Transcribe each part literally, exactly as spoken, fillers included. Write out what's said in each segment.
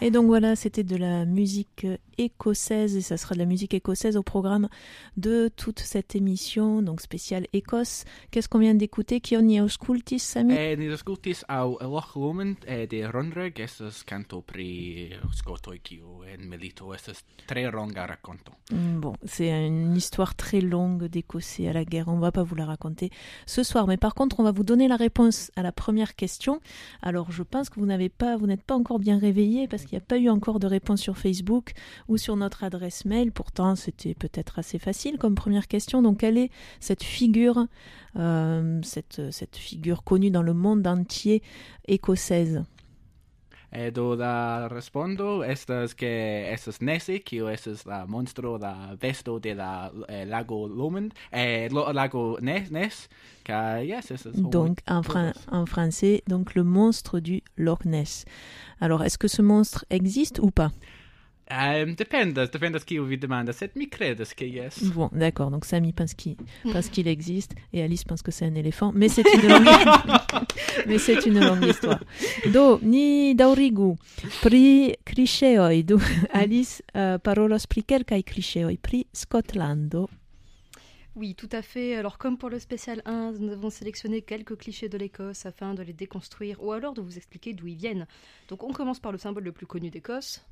Et donc voilà, c'était de la musique écossaise et ça sera de la musique écossaise au programme de toute cette émission, donc spéciale Écosse. Qu'est-ce qu'on vient d'écouter? Kion ni auscultis, Sami? Eh, ni ascoltis au Loch Lomond eh, de Runreg, esas canto pri Scotoi kiu en milito, esas très longa racconto. Bon, c'est une histoire très longue d'Écossais à la guerre, on va pas vous la raconter ce soir, mais par contre on va vous donner la réponse à la première question. Alors je pense que vous n'avez pas, vous n'êtes pas encore bien réveillés parce qu'il n'y a pas eu encore de réponse sur Facebook ou sur notre adresse mail. Pourtant, c'était peut-être assez facile comme première question. Donc, quelle est cette figure, euh, cette, cette figure connue dans le monde entier écossaise? E do la respondo estas que estas Nessie, kiu estas la monstro, la besto de la eh, lago Lomond, eh, lo, lago Ness, Ness, ka yes, estas donc en, fran- en français, donc le monstre du Loch Ness. Alors, est-ce que ce monstre existe ou pas? Um, dependas, dependas kiu vi demandas, sed mi credas que yes. Bon, d'accord, donc Sami pense qu'il, pense qu'il existe et Alice pense que c'est un éléphant, mais c'est une longue, mais c'est une longue histoire. Do, ni daurigu, pri clicheoi, do, Alice uh, parolos pri kelkaj clicheoi, pri Scotlando. Oui, tout à fait. Alors, comme pour le spécial un, nous avons sélectionné quelques clichés de l'Écosse afin de les déconstruire ou alors de vous expliquer d'où ils viennent. Donc, on commence par le symbole le plus connu d'Écosse.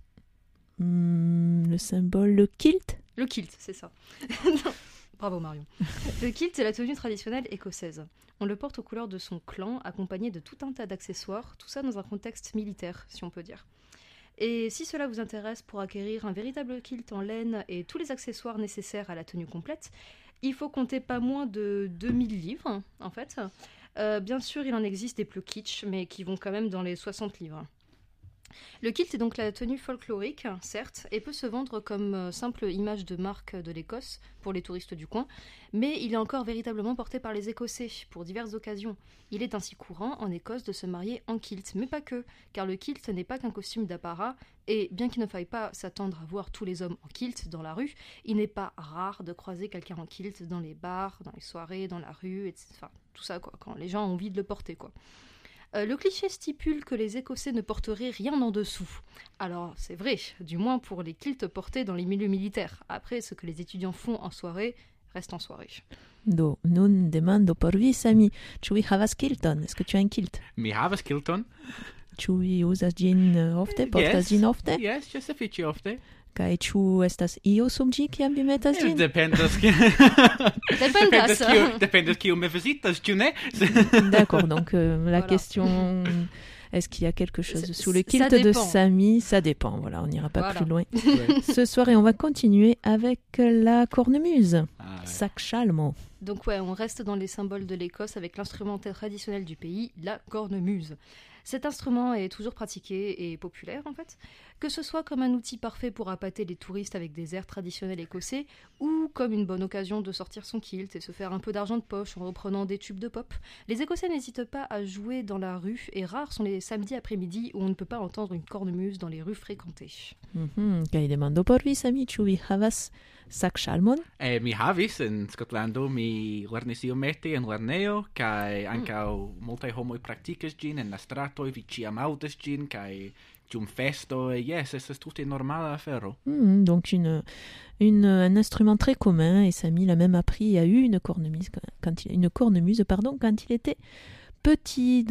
Hmm, le symbole, le kilt? Le kilt, c'est ça. Bravo Marion. Le kilt est la tenue traditionnelle écossaise. On le porte aux couleurs de son clan, accompagné de tout un tas d'accessoires, tout ça dans un contexte militaire, si on peut dire. Et si cela vous intéresse pour acquérir un véritable kilt en laine et tous les accessoires nécessaires à la tenue complète, il faut compter pas moins de deux mille livres, en fait. Euh, bien sûr, il en existe des plus kitsch, mais qui vont quand même dans les soixante livres. Le kilt est donc la tenue folklorique, certes, et peut se vendre comme euh, simple image de marque de l'Écosse pour les touristes du coin, mais il est encore véritablement porté par les Écossais pour diverses occasions. Il est ainsi courant en Écosse de se marier en kilt, mais pas que, car le kilt n'est pas qu'un costume d'apparat, et bien qu'il ne faille pas s'attendre à voir tous les hommes en kilt dans la rue, il n'est pas rare de croiser quelqu'un en kilt dans les bars, dans les soirées, dans la rue, et cetera. Enfin, tout ça, quoi, quand les gens ont envie de le porter, quoi. Euh, le cliché stipule que les Écossais ne porteraient rien en dessous. Alors, c'est vrai, du moins pour les kilts portés dans les milieux militaires. Après, ce que les étudiants font en soirée reste en soirée. Do, nun demando por vi, Sami, ĉu vi havas kilton? Est-ce que tu as un kilt? Mi havas kilton. Ĉu vi uzas ĝin ofte? Portas Yes. ĝin ofte? Yes, ĝi sufiĉe ofte. Kaj ĉu estas io sub ĝi kiam vi metas Eh, ĝin? Dependas Dependas. dependas kiu dependas kiu me visitas, ĉu ne? D'accord, donc euh, la Voilà. question, est-ce qu'il y a quelque chose Ça- sous le ça kilt de dépend. Sami? Ça dépend, voilà, on n'ira pas Voilà. plus loin. Ouais. Ce soir, et on va continuer avec la cornemuse, Ah, ouais. Sacchalmo. Donc ouais, on reste dans les symboles de l'Écosse avec l'instrument traditionnel du pays, la cornemuse. Cet instrument est toujours pratiqué et populaire en fait, que ce soit comme un outil parfait pour appâter les touristes avec des airs traditionnels écossais ou comme une bonne occasion de sortir son kilt et se faire un peu d'argent de poche en reprenant des tubes de pop. Les Écossais n'hésitent pas à jouer dans la rue et rares sont les samedis après-midi où on ne peut pas entendre une cornemuse dans les rues fréquentées. Mhm, Kaj demando por vi, Sami, ĉu vi havas Sacchalmon? Eh, mi havis en Skotlando, mi lernis iomete en lernejo, kaj ankaŭ multaj homoj praktikas ĝin en la stratoj, vi ĉiam aŭdas ĝin, kaj dum festoj, jes, estas tute normala afero. Mhm, donc une, une, un instrument très commun, et Sami l'a même appris, il y a eu une cornemuse quand- quand il, une cornemuse pardon, quand il était petit.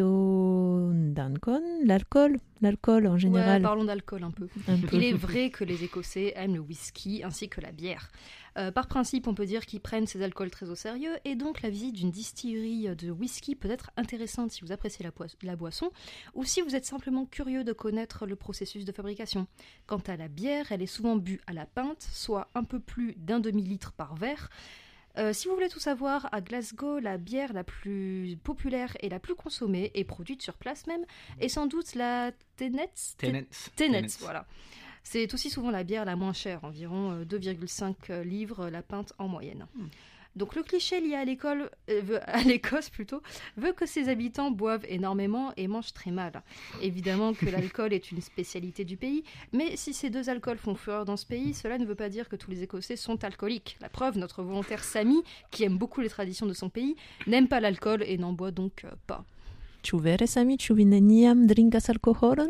Do Dankon, l'alcool, l'alcool en Ouais, général. parlons d'alcool un peu. un peu. Il est vrai que les Écossais aiment le whisky ainsi que la bière. Euh, par principe, on peut dire qu'ils prennent ces alcools très au sérieux et donc la visite d'une distillerie de whisky peut être intéressante si vous appréciez la, poi- la boisson ou si vous êtes simplement curieux de connaître le processus de fabrication. Quant à la bière, elle est souvent bue à la pinte, soit un peu plus d'un demi-litre par verre. Euh, si vous voulez tout savoir, à Glasgow, la bière la plus populaire et la plus consommée est produite sur place même, et sans doute la Tennent's Tenants. Tennent's, voilà. C'est aussi souvent la bière la moins chère, environ euh, deux virgule cinq livres la pinte en moyenne. Donc le cliché lié à l'école, euh, veut- à l'Écosse plutôt, veut que ses habitants boivent énormément et mangent très mal. Évidemment que l'alcool est une spécialité du pays, mais si ces deux alcools font fureur dans ce pays, cela ne veut pas dire que tous les Écossais sont alcooliques. La preuve, notre volontaire Sami, qui aime beaucoup les traditions de son pays, n'aime pas l'alcool et n'en boit donc euh, pas. Ĉu vere, Sami, ĉu vi neniam drinkas alkoholon?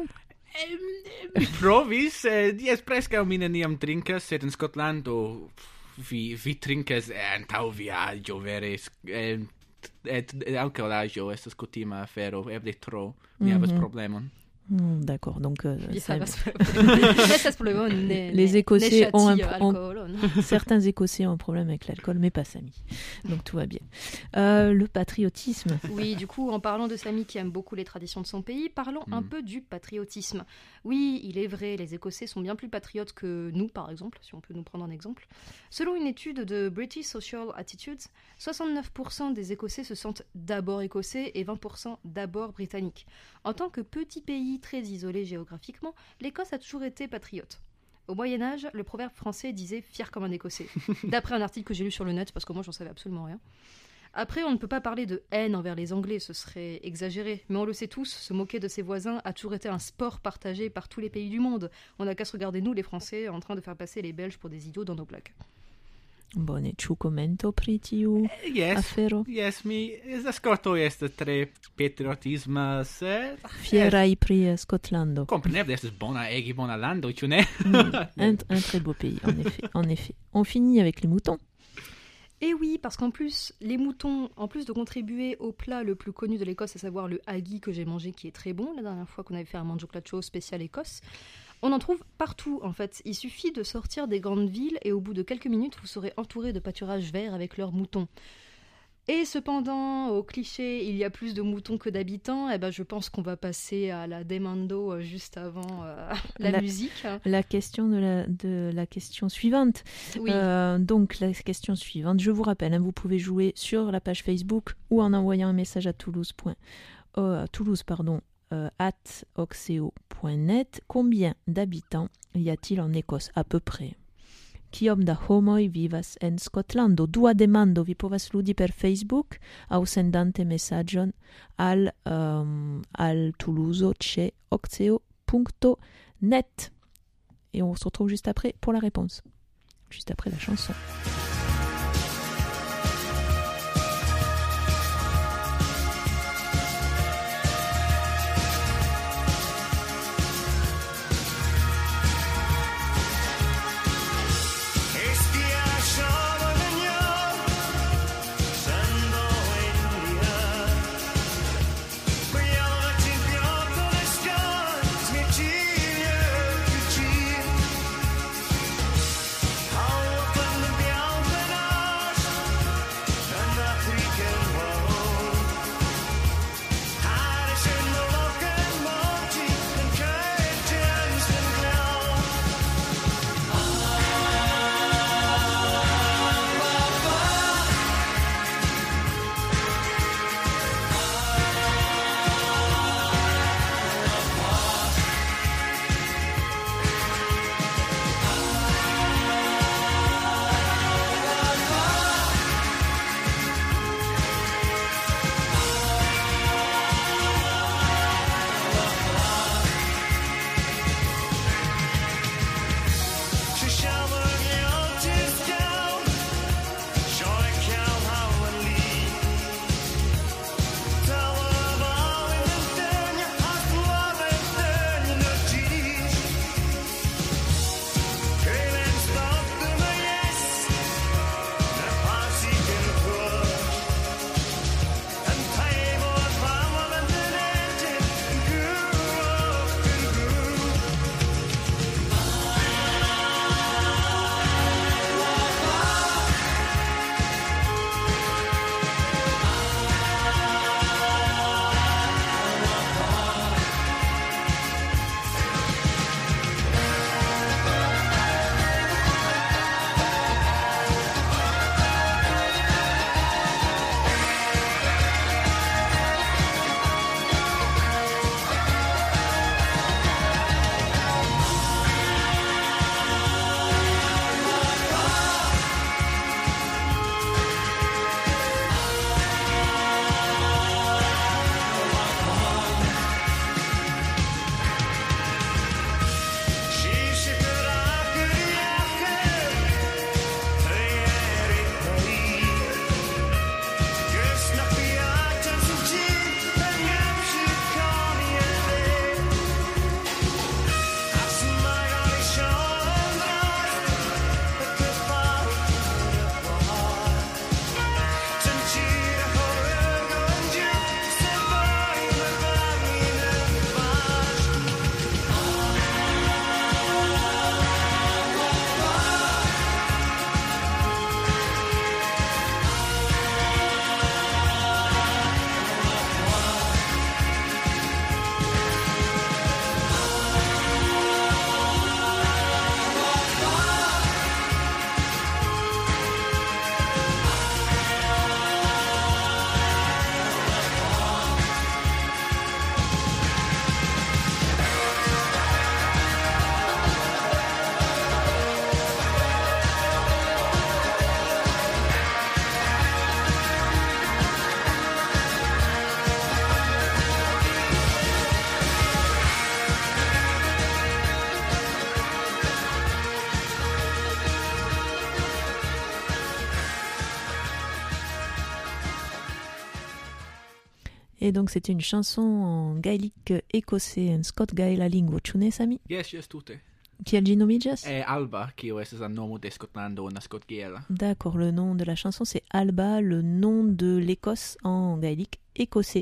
Mi provis, eh, yes, preskaŭ mi neniam trinkas, sed en Skotlando vi, vi trinkas antaŭ viaĝo, vere, eh, et alkoholaĵo estas kutima afero, eble tro, mi havas Mhm. problemon. Hmm, D'accord, donc euh, Il ça- reste pour le moment, ne- Les ne- Écossais ne ont un châtie, pro- ont- alcool, non. certains Écossais ont un problème avec l'alcool, mais pas Samy. Donc tout va bien. Euh, le patriotisme. Oui, du coup, en parlant de Samy qui aime beaucoup les traditions de son pays, parlons un Mm. peu du patriotisme. Oui, il est vrai, les Écossais sont bien plus patriotes que nous, par exemple, si on peut nous prendre un exemple. Selon une étude de British Social Attitudes, soixante-neuf pour cent des Écossais se sentent d'abord écossais et vingt pour cent d'abord britanniques. En tant que petit pays très isolé géographiquement, l'Écosse a toujours été patriote. Au Moyen-Âge, le proverbe français disait « fier comme un Écossais », d'après un article que j'ai lu sur le net, parce que moi, j'en savais absolument rien. Après, on ne peut pas parler de haine envers les Anglais, ce serait exagéré. Mais on le sait tous, se moquer de ses voisins a toujours été un sport partagé par tous les pays du monde. On n'a qu'à se regarder, nous, les Français, en train de faire passer les Belges pour des idiots dans nos blagues. Bone, ĉu komento pri tiu Yes, afero? yes, mi, la Skoto estas tre patriotisma, sed... Fieraj pri eh, Skotlando. Kompreneble, estas bona, ege bona lando, ĉu ne? Mm, un, un très beau pays, en effet, en effet. On finit avec les moutons. Et oui, parce qu'en plus, les moutons, en plus de contribuer au plat le plus connu de l'Écosse, à savoir le haggis que j'ai mangé, qui est très bon, la dernière fois qu'on avait fait un mangioclacho spécial Écosse, on en trouve partout, en fait. Il suffit de sortir des grandes villes et au bout de quelques minutes, vous serez entouré de pâturages verts avec leurs moutons. Et cependant, au cliché, il y a plus de moutons que d'habitants, et ben je pense qu'on va passer à la demando euh, juste avant euh, la, La- musique. La question de la, de la question suivante. Oui. Euh, donc, la question suivante, je vous rappelle, hein, vous pouvez jouer sur la page Facebook ou en envoyant un message à Toulouse. Euh, à Toulouse, pardon, euh, at oxeo point net. Combien d'habitants y a-t-il en Écosse à peu près? Kiom da homoj vivas en Skotlando? Dua demando vi povas ludi per Facebook aŭ sendante mesaĝon al, um, al Toulouse ĉe oxeo punto net. Et on se retrouve juste après pour la réponse. Juste après la chanson. How Et donc c'était une chanson en gaélique écossais, en Scott Gaela lingua. Tu ne Sami? Yes, yes, tutte. Qui a le nomigas? È Alba, che è il nome di Scotland o Scott Gaela. D'accord, le nom de la chanson c'est Alba, le nom de l'Écosse en gaélique écossais.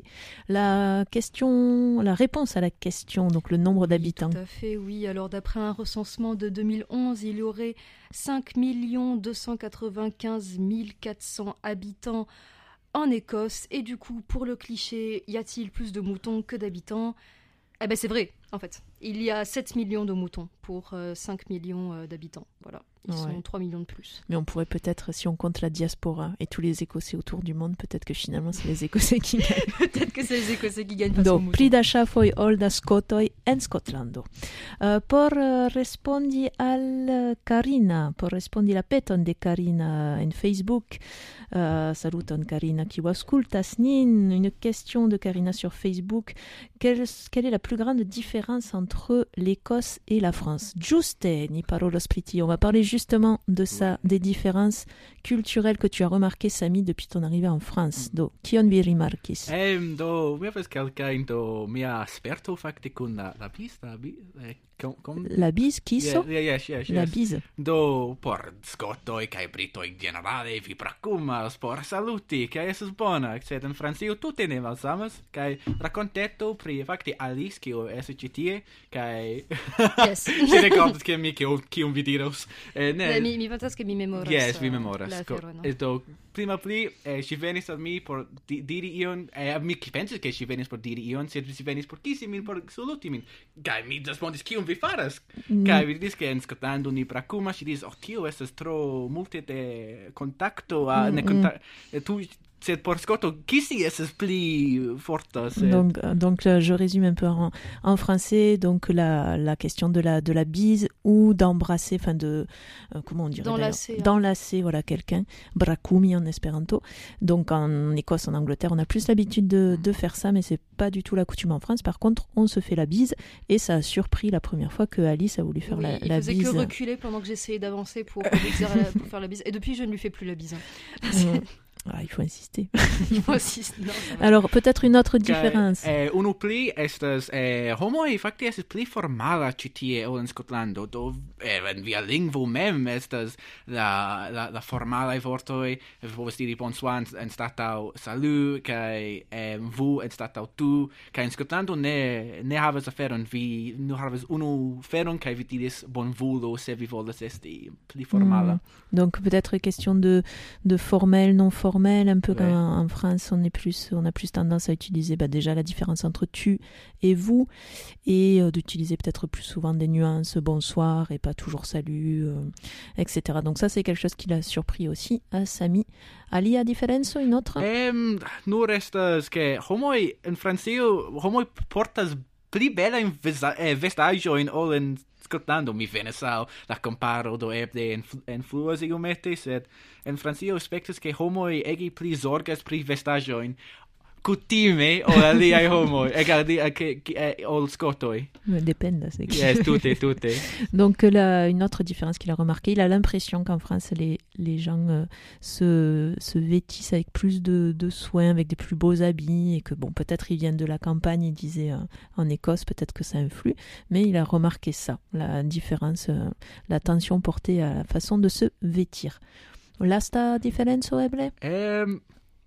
La question, la réponse à la question, donc le nombre d'habitants. Tout à fait, oui. Alors d'après un recensement de deux mille onze, il y aurait cinq millions deux cent quatre-vingt-quinze mille quatre cents habitants en Écosse. Et du coup, pour le cliché, y a-t-il plus de moutons que d'habitants? Eh ben c'est vrai, en fait. Il y a sept millions de moutons pour euh, cinq millions euh, d'habitants. Voilà, ils Ouais. sont trois millions de plus. Mais on pourrait peut-être, si on compte la diaspora et tous les Écossais autour du monde, peut-être que finalement c'est les Écossais qui gagnent. Peut-être que c'est les Écossais qui gagnent face aux Donc, moutons. pli da foi all da Scotoi en Scotlando. Uh, por uh, respondi al Carina, por respondi la peton de Carina en Facebook. Uh, saluton Carina qui ascoltas nin. Une question de Carina sur Facebook. Quelle, quelle est la plus grande différence entre l'Écosse et la France? Juste, ni parolo spriti. On va parler justement de ça, des différences culturelles que tu as remarquées, Sami, depuis ton arrivée en France. Do, kion vi rimarkis? Ehm, do, mi aveva calcain do mia esperto fakti con la, la pista, la bi, eh, com, com... La bise, qui Yeah, so? yeah, yes, yes, La yes. bise. Do, por scottoi, cae britoi in generale, vi pracumas, por saluti, cae esses bona, sed in Francio tutte ne malsamas, cae racontetto pri, fakti, Alice, cio esse citie, cae... Yes. Si recordas che mi, cio, cium vi diros. Eh, ne, Eh, mi, mi pensas che mi memoras. Yes, vi uh, memoras. la Co- afero, no? E do, prima pli, eh, si venis al mi por di- diri ion, eh, mi pensis che si venis por diri ion, sed si venis por kisi min, por saluti min. Kai mi respondis, kium vi faras? Kai vi didis che in Scotlando ni bracuma, si dis, oh, tio estas tro multe de contacto, a, ne conta- e tu, sed por Scotto, kisi estas pli forta, sed... Donc, euh, donc euh, je résume un peu en, en français. Donc la, la question de la, de la bise ou d'embrasser, enfin de euh, comment on dirait D'enlacer, d'ailleurs hein. d'enlacer, voilà quelqu'un. Bracumi en espéranto. Donc en Écosse, en Angleterre, on a plus l'habitude de, de faire ça, mais c'est pas du tout la coutume en France. Par contre, on se fait la bise et ça a surpris la première fois que Alice a voulu faire Oui, la, il la faisait bise. que reculer pendant que j'essayais d'avancer pour, lui dire la- pour faire la bise. Et depuis, je ne lui fais plus la bise. hein. Mm. Ah, il faut insister. Moi aussi, non, ça va. Alors peut-être une autre Kai, différence. eh, unu pli estas eh, homoi fakte estas pli formala ĉi tie ol en Skotlando. Do eh, en via lingvo mem estas la la, la formalaj vortoj. Vi povas diri bonsoir anstataŭ salut kaj eh, vous anstataŭ tu. Kaj en Skotlando ne ne havas aferon. Vi nur havas unu feron kaj vi diris bonvolu se vi volas esti pli formala. Mm. Donc peut-être question de, de formel, non formel, un peu Ouais. comme en, en France, on est plus, on a plus tendance à utiliser bah, déjà la différence entre tu et vous, et euh, d'utiliser peut-être plus souvent des nuances, bonsoir et pas toujours salut, euh, et cetera. Donc ça c'est quelque chose qui l'a surpris aussi à Sami. Ali, a differenzo une autre? Em, nur estas che homoi in Francio, homoi portas pli belajn vesa- eh, vestaĵojn ol en Skotlando. Mi venas al la comparo do eble influ- influas iomete, sed en Francio aspektas che homoi ege pli zorgas pri vestaĵojn kutime ol aliaj homoj, ege alia ke ke- eh, ol skotoj. Euh, Dépend, c'est Yes, tutte, tutte. Donc là, une autre différence qu'il a remarqué, il a l'impression qu'en France, les, les gens euh, se, se vêtissent avec plus de, de soin, avec des plus beaux habits, et que bon, peut-être ils viennent de la campagne, il disait euh, en Écosse, peut-être que ça influe, mais il a remarqué ça, la différence, euh, l'attention portée à la façon de se vêtir. L'asta differenzo eble? Em,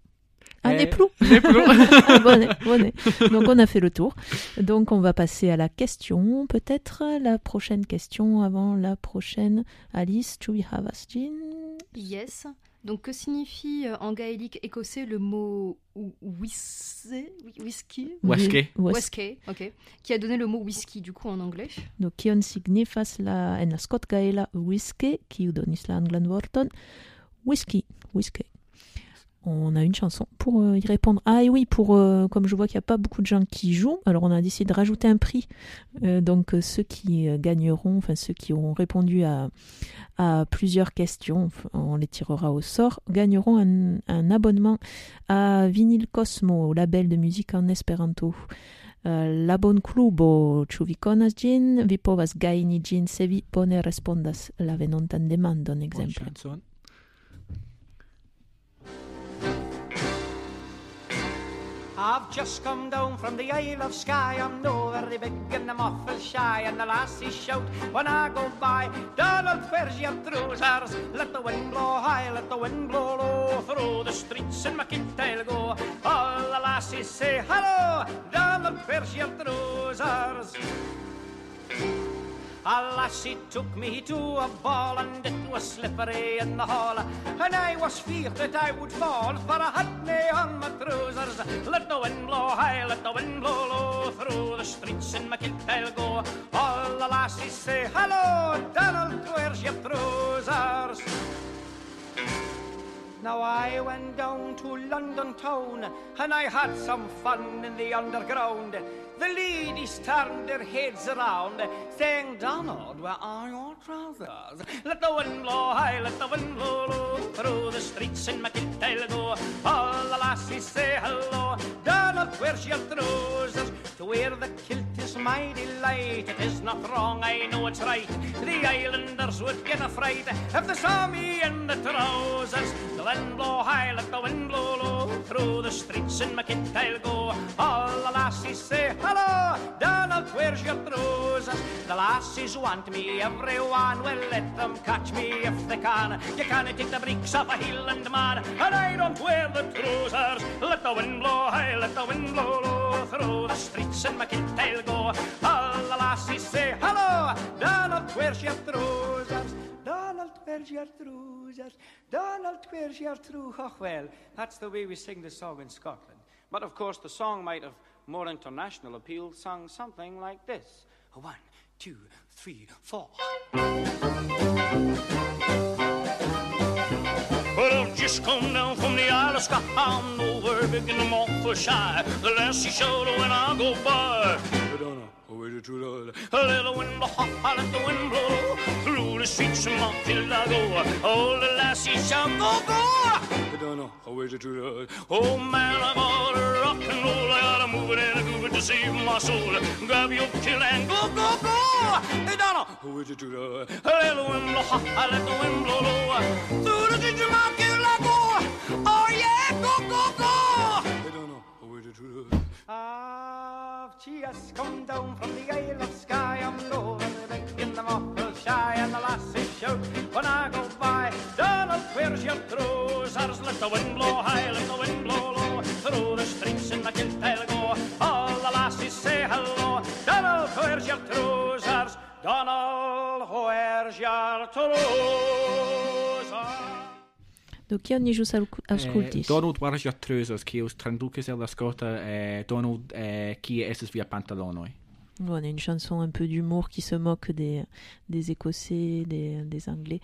Ah, Eh, n'est plus. ne plu. Bonnet, bonnet. Donc on a fait le tour. Donc on va passer à la question, peut-être la prochaine question avant la prochaine. Alice, tu y havas gin? Yes. Donc, que signifie euh, en gaélique écossais le mot ou- whiskey, whisky Whisky. Wes- Whisky, ok. Qui a donné le mot whisky du coup en anglais. Donc kion signifas la en la Scott Gaela whisky, kiu donis la anglan vorton whisky, whisky. On a une chanson pour euh, y répondre. Ah et oui, pour euh, comme je vois qu'il n'y a pas beaucoup de gens qui jouent, alors on a décidé de rajouter un prix. Euh, donc euh, ceux qui euh, gagneront, enfin ceux qui auront répondu à, à plusieurs questions, enfin, on les tirera au sort, gagneront un, un abonnement à Vinyl Cosmo, au label de musique en espéranto. Uh, la bon klubo, ĉu vi konas ĝin? Vi povas gajni ĝin se vi bone respondas la venontan demandon, ekzemple. I've just come down from the Isle of Skye. I'm no very big and I'm awful shy, and the lassies shout when I go by, Donald, where's your trousers? Let the wind blow high, let the wind blow low, through the streets in my kit I'll go. All the lassies say hello, Donald, where's your trousers? A lassie took me to a ball, and it was slippery in the hall, and I was feared that I would fall, for I had me on my trousers. Let the wind blow high, let the wind blow low, through the streets in my kit I'll go. All the lassies say hello, Donald, where's your trousers? Now I went down to London town, and I had some fun in the underground. The ladies turned their heads around, saying, Donald, where are your trousers? Let the wind blow high, let the wind blow low, through the streets in my kit I'll go. All the lassies say hello, Donald, where's your trousers? To wear the kilt is my delight, it is not wrong, I know it's right. The islanders would get a fright if they saw me in the trousers. The wind blow high, let the wind blow low, through the streets in my kit I'll go. All the lassies say hello, Donald, where's your trousers? The lassies want me, everyone, well, let them catch me if they can. You can't take the breeks off a Highland man, and I don't wear the trousers. Let the wind blow high, let the wind blow low, through the streets in my kit I'll go. All the lassies say hello, Donald, where's your trousers? Donald, where's your trousers? Donald, where's your trousers? Oh, well, that's the way we sing the song in Scotland. But of course, the song might have more international appeal, sung something like this. One, two, three, four. Well, I've just come down from the Isle of Skye. I'm nowhere big and I'm awful shy. The lassie shoulder when I go by. I don't know. A little wind blow, I let the wind blow through the streets of my field I go. All the lassies shout, go, go! I don't know how is it true. Oh man, I gotta rock and roll. I gotta move it and groove it to save my soul. Grab your kill and go, go, go! I don't know how is it true. A little wind blow, I let the wind blow low through the streets of my field I go. Oh yeah, go, go, go! I don't know how is it true. I've just come down from the Isle of Skye. I'm no very big and I'm awful shy, and the lassies shout when I go by, Donald, where's your trousers? Let the wind blow high, let the wind blow low, through the streets in my kilt I'll go. All the lassies say hello, Donald, where's your trousers? Donald, where's your trousers? Do chi ogni giusto ascolti? Eh, Donald, where's your trousers? Qui os traducus la Scota, eh, Donald, eh, qui est via pantalonoi? On a une chanson un peu d'humour qui se moque des, des Écossais, des, des Anglais.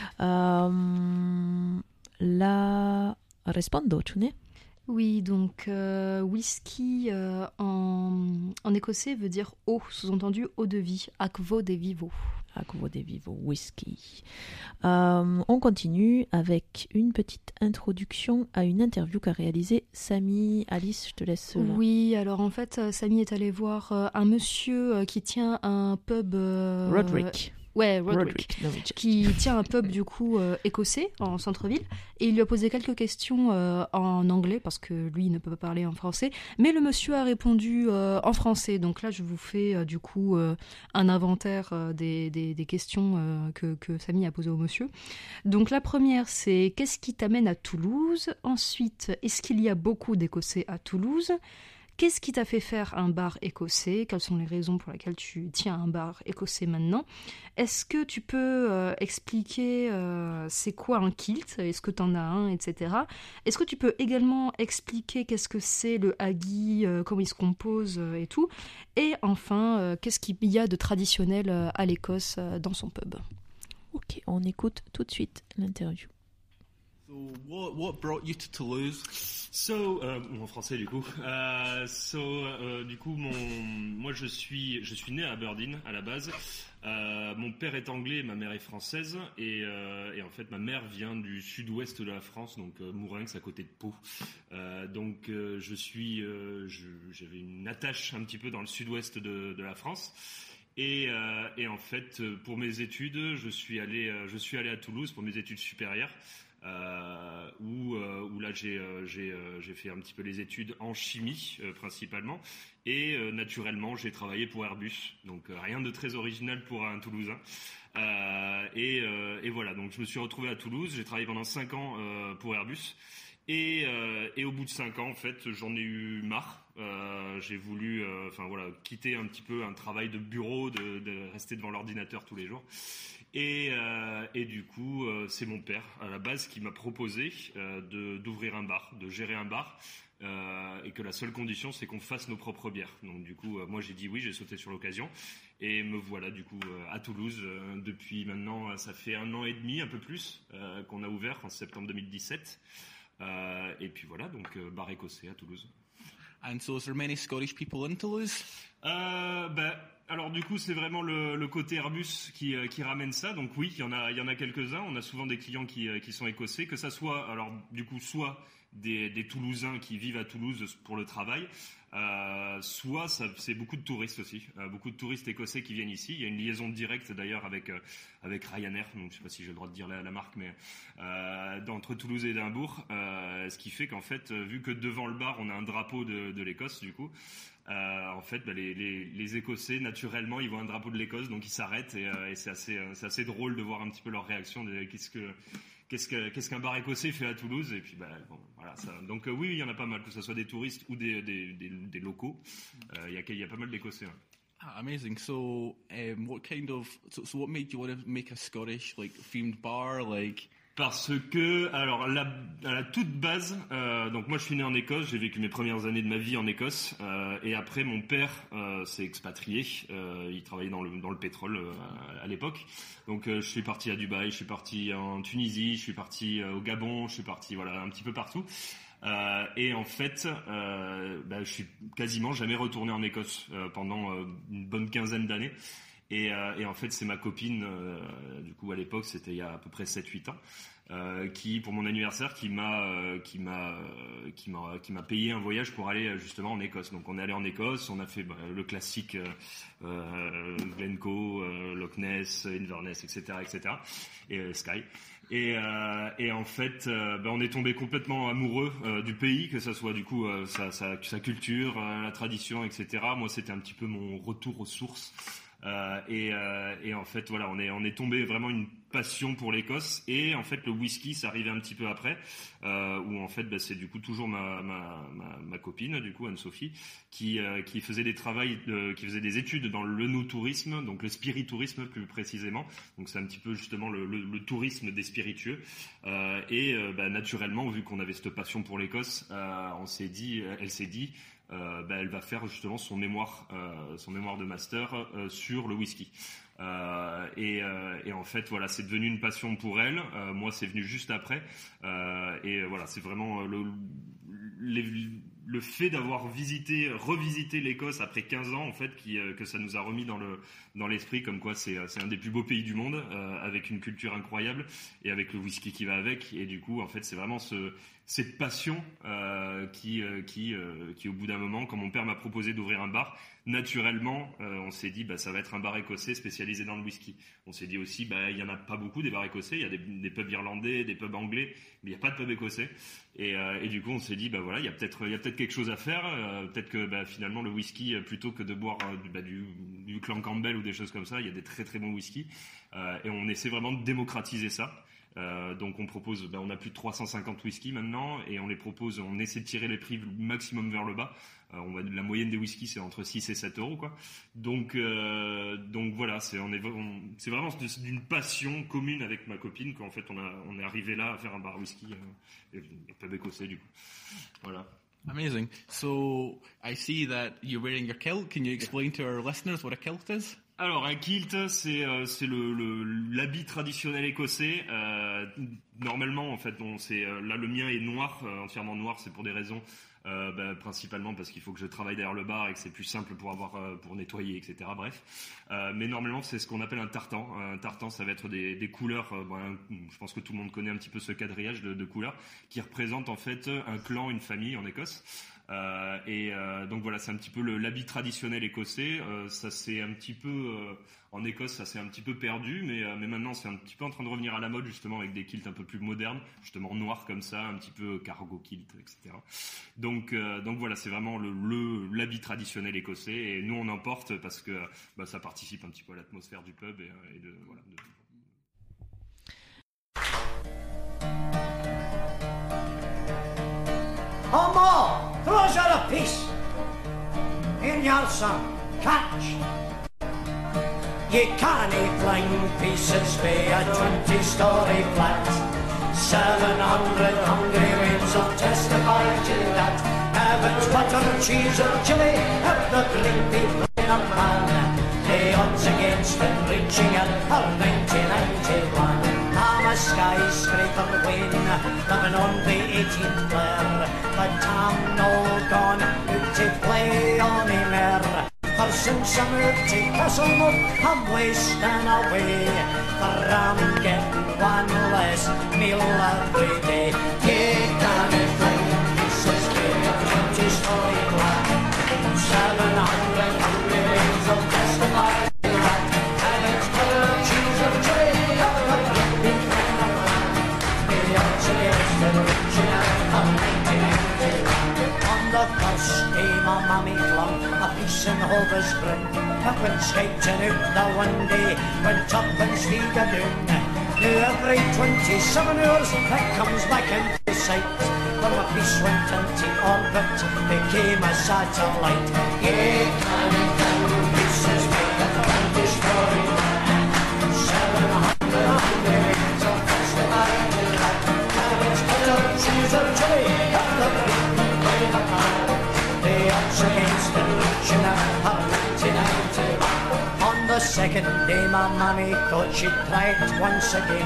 Um, la rispondo, tu ne? Oui, donc euh, whisky euh, en, en écossais veut dire eau, sous-entendu eau de vie, aquo de vivo. Aquo de vivo, whisky. Um, on continue avec une petite introduction à une interview qu'a réalisée Samy. Alice, je te laisse. Là. Oui, alors en fait, Samy est allé voir euh, un monsieur euh, qui tient un pub. Euh, Roderick. Ouais, Roderick, Roderick. Qui tient un pub du coup euh, écossais en centre-ville, et il lui a posé quelques questions euh, en anglais parce que lui il ne peut pas parler en français, mais le monsieur a répondu euh, en français. Donc là je vous fais euh, du coup euh, un inventaire euh, des, des, des questions euh, que, que Samy a posées au monsieur. Donc la première c'est qu'est-ce qui t'amène à Toulouse? Ensuite, est-ce qu'il y a beaucoup d'Écossais à Toulouse? Qu'est-ce qui t'a fait faire un bar écossais? Quelles sont les raisons pour lesquelles tu tiens un bar écossais maintenant? Est-ce que tu peux euh, expliquer euh, c'est quoi un kilt? Est-ce que tu en as un, et cetera. Est-ce que tu peux également expliquer qu'est-ce que c'est le haggis, euh, comment il se compose euh, et tout? Et enfin, euh, qu'est-ce qu'il y a de traditionnel euh, à l'Écosse euh, dans son pub? Ok, on écoute tout de suite l'interview. So what what brought you to Toulouse? So euh, en français du coup. Uh, so euh, du coup mon moi je suis je suis né à Aberdeen à la base. Euh, mon père est anglais, ma mère est française et, euh, et en fait ma mère vient du sud-ouest de la France, donc euh, Mourinx à côté de Pau. Euh, donc euh, je suis euh, je, j'avais une attache un petit peu dans le sud-ouest de, de la France. Et, euh, et en fait, pour mes études, je suis allé, je suis allé à Toulouse pour mes études supérieures. Euh, où, euh, où là j'ai euh, j'ai euh, j'ai fait un petit peu les études en chimie euh, principalement, et euh, naturellement j'ai travaillé pour Airbus, donc euh, rien de très original pour un Toulousain. Euh, et, euh, et voilà, donc je me suis retrouvé à Toulouse, j'ai travaillé pendant cinq ans euh, pour Airbus. Et, euh, et au bout de cinq ans, en fait, j'en ai eu marre. Euh, j'ai voulu, euh, enfin voilà, quitter un petit peu un travail de bureau, de, de rester devant l'ordinateur tous les jours. Et, euh, et du coup, euh, c'est mon père à la base qui m'a proposé euh, de d'ouvrir un bar, de gérer un bar, euh, et que la seule condition, c'est qu'on fasse nos propres bières. Donc du coup, euh, moi j'ai dit oui, j'ai sauté sur l'occasion, et me voilà du coup euh, à Toulouse euh, depuis maintenant, ça fait un an et demi, un peu plus, euh, qu'on a ouvert en septembre deux mille dix-sept. Euh, et puis voilà, donc euh, bar écossais à Toulouse. And so is there many Scottish people in Toulouse? Euh, ben, alors du coup, c'est vraiment le, le côté Airbus qui, euh, qui ramène ça. Donc oui, il y en a, il y en a quelques-uns. On a souvent des clients qui, euh, qui sont écossais, que ça soit, alors du coup, soit des, des Toulousains qui vivent à Toulouse pour le travail, euh, soit ça, c'est beaucoup de touristes aussi, euh, beaucoup de touristes écossais qui viennent ici. Il y a une liaison directe d'ailleurs avec euh, avec Ryanair, donc je sais pas si j'ai le droit de dire la, la marque, mais euh, entre Toulouse et Édimbourg, euh, ce qui fait qu'en fait, vu que devant le bar on a un drapeau de, de l'Écosse, du coup, euh, en fait, bah, les, les, les Écossais naturellement ils voient un drapeau de l'Écosse, donc ils s'arrêtent, et, euh, et c'est assez c'est assez drôle de voir un petit peu leur réaction. De, qu'est-ce que Qu'est-ce, que, qu'est-ce qu'un bar écossais fait à Toulouse? Et puis, bah, bon, voilà, ça. Donc, euh, oui, il y en a pas mal, que ce soit des touristes ou des, des, des, des locaux. Euh, il y a, il y a pas mal d'Écossais. Hein. Ah, amazing. So, um, what kind of, so, so what made you want to make a Scottish, like, themed bar, like... Parce que, alors, la, à la toute base, euh, donc moi je suis né en Écosse, j'ai vécu mes premières années de ma vie en Écosse, euh, et après mon père euh, s'est expatrié, euh, il travaillait dans le dans le pétrole euh, à l'époque, donc euh, je suis parti à Dubaï, je suis parti en Tunisie, je suis parti euh, au Gabon, je suis parti voilà un petit peu partout. Euh, et en fait, euh, bah, je suis quasiment jamais retourné en Écosse euh, pendant euh, une bonne quinzaine d'années. Et, euh, et en fait, c'est ma copine, euh, du coup à l'époque, c'était il y a à peu près sept huit ans, euh, qui pour mon anniversaire, qui m'a, euh, qui m'a, euh, qui m'a, qui m'a payé un voyage pour aller justement en Écosse. Donc on est allé en Écosse, on a fait bah, le classique euh, euh, Glencoe, euh, Loch Ness, Inverness, et cetera, et cetera, et euh, Skye. Et, euh, et en fait, euh, ben on est tombé complètement amoureux euh, du pays, que ça soit du coup euh, sa, sa, sa culture, euh, la tradition, et cetera. Moi, c'était un petit peu mon retour aux sources. Euh, et, euh, et en fait, voilà, on est on est tombé vraiment une passion pour l'Écosse. Et en fait, le whisky, ça arrivait un petit peu après, euh, où en fait, bah, c'est du coup toujours ma ma ma, ma copine, du coup Anne-Sophie, qui euh, qui faisait des travails, de, qui faisait des études dans l'œnotourisme, donc le spiritourisme plus précisément. Donc c'est un petit peu justement le, le, le tourisme des spiritueux. Euh, et euh, bah, naturellement, vu qu'on avait cette passion pour l'Écosse, euh, on s'est dit, elle s'est dit. Euh, bah, elle va faire justement son mémoire, euh, son mémoire de master euh, sur le whisky. Euh, et, euh, et en fait, voilà, c'est devenu une passion pour elle. Euh, moi, c'est venu juste après. Euh, et voilà, c'est vraiment le, les, le fait d'avoir visité, revisité l'Écosse après quinze ans, en fait, qui, euh, que ça nous a remis dans le dans l'esprit, comme quoi c'est c'est un des plus beaux pays du monde, euh, avec une culture incroyable et avec le whisky qui va avec. Et du coup, en fait, c'est vraiment ce cette passion euh, qui euh, qui euh, qui au bout d'un moment, quand mon père m'a proposé d'ouvrir un bar, naturellement, euh, on s'est dit bah ça va être un bar écossais spécialisé dans le whisky. On s'est dit aussi bah il y en a pas beaucoup des bars écossais, il y a des, des pubs irlandais, des pubs anglais, mais il y a pas de pub écossais. Et, euh, et du coup, on s'est dit bah voilà, il y a peut-être il y a peut-être quelque chose à faire. Euh, peut-être que bah, finalement le whisky, plutôt que de boire euh, du, bah, du du Clan Campbell ou des choses comme ça, il y a des très très bons whisky. Euh, et on essaie vraiment de démocratiser ça. Euh, donc on propose, ben on a plus de trois cent cinquante whisky maintenant, et on les propose, on essaie de tirer les prix maximum vers le bas. Euh, on va, la moyenne des whisky c'est entre six et sept euros quoi. Donc euh, donc voilà, c'est on est on, c'est vraiment d'une passion commune avec ma copine qu'en fait on a on est arrivé là à faire un bar whisky euh, et, et pas écossais du coup. Voilà. Amazing. So I see that you're wearing your kilt. Can you explain to our listeners what a kilt is? Alors un kilt, c'est euh, c'est le le l'habit traditionnel écossais. Euh, normalement, en fait, bon, c'est euh, là le mien est noir, euh, entièrement noir. C'est pour des raisons euh, bah, principalement parce qu'il faut que je travaille derrière le bar et que c'est plus simple pour avoir euh, pour nettoyer, et cetera. Bref, euh, mais normalement c'est ce qu'on appelle un tartan. Un tartan, ça va être des des couleurs. Euh, bon, je pense que tout le monde connaît un petit peu ce quadrillage de, de couleurs qui représente en fait un clan, une famille en Écosse. Euh, et euh, donc voilà, c'est un petit peu le, l'habit traditionnel écossais. Euh, ça c'est un petit peu euh, en Écosse, ça s'est un petit peu perdu, mais euh, mais maintenant c'est un petit peu en train de revenir à la mode justement avec des kilts un peu plus modernes, justement noirs comme ça, un petit peu cargo kilt, et cetera. Donc euh, donc voilà, c'est vraiment le, le l'habit traditionnel écossais et nous on en porte parce que bah, ça participe un petit peu à l'atmosphère du pub et, et de voilà. De... Oh, more! Throw us out a piece! In your son, catch! Ye cannae fling pieces be a twenty-story flat. Seven hundred hungry waves will testify to that. Heaven's butter, cheese or chili, have the green people in a pan. The odds against them reaching at are nineteen ninety-one. I'm a skyscraper win, living on the eighteenth floor. But I'm no gone out to play on the mare. For since I moved to Castlemoor, I'm wasting away. For I'm getting one less meal every day. Ye cannae fling pieces be a twenty-story flat. Seven hundred hungry waves will testify to that. And it's butter, cheese or chili, have the green in a pan. The odds against the rich and nineteen ninety-one. On the first day my mammy flung a piece in Hover's brim. I went skating out the one day, went up and speed a doon. Now every twenty-seven hours it comes back into sight. When my piece went into orbit, became a satellite. Ye cannae fling pieces made a twenty-story flat. Seven hundred hungry waves will testify to that. And it's butter, cheese or chili, have the green in a pan. The odds against the rich in a nineteen ninety-one. On the second day my mammy thought she'd try it once again.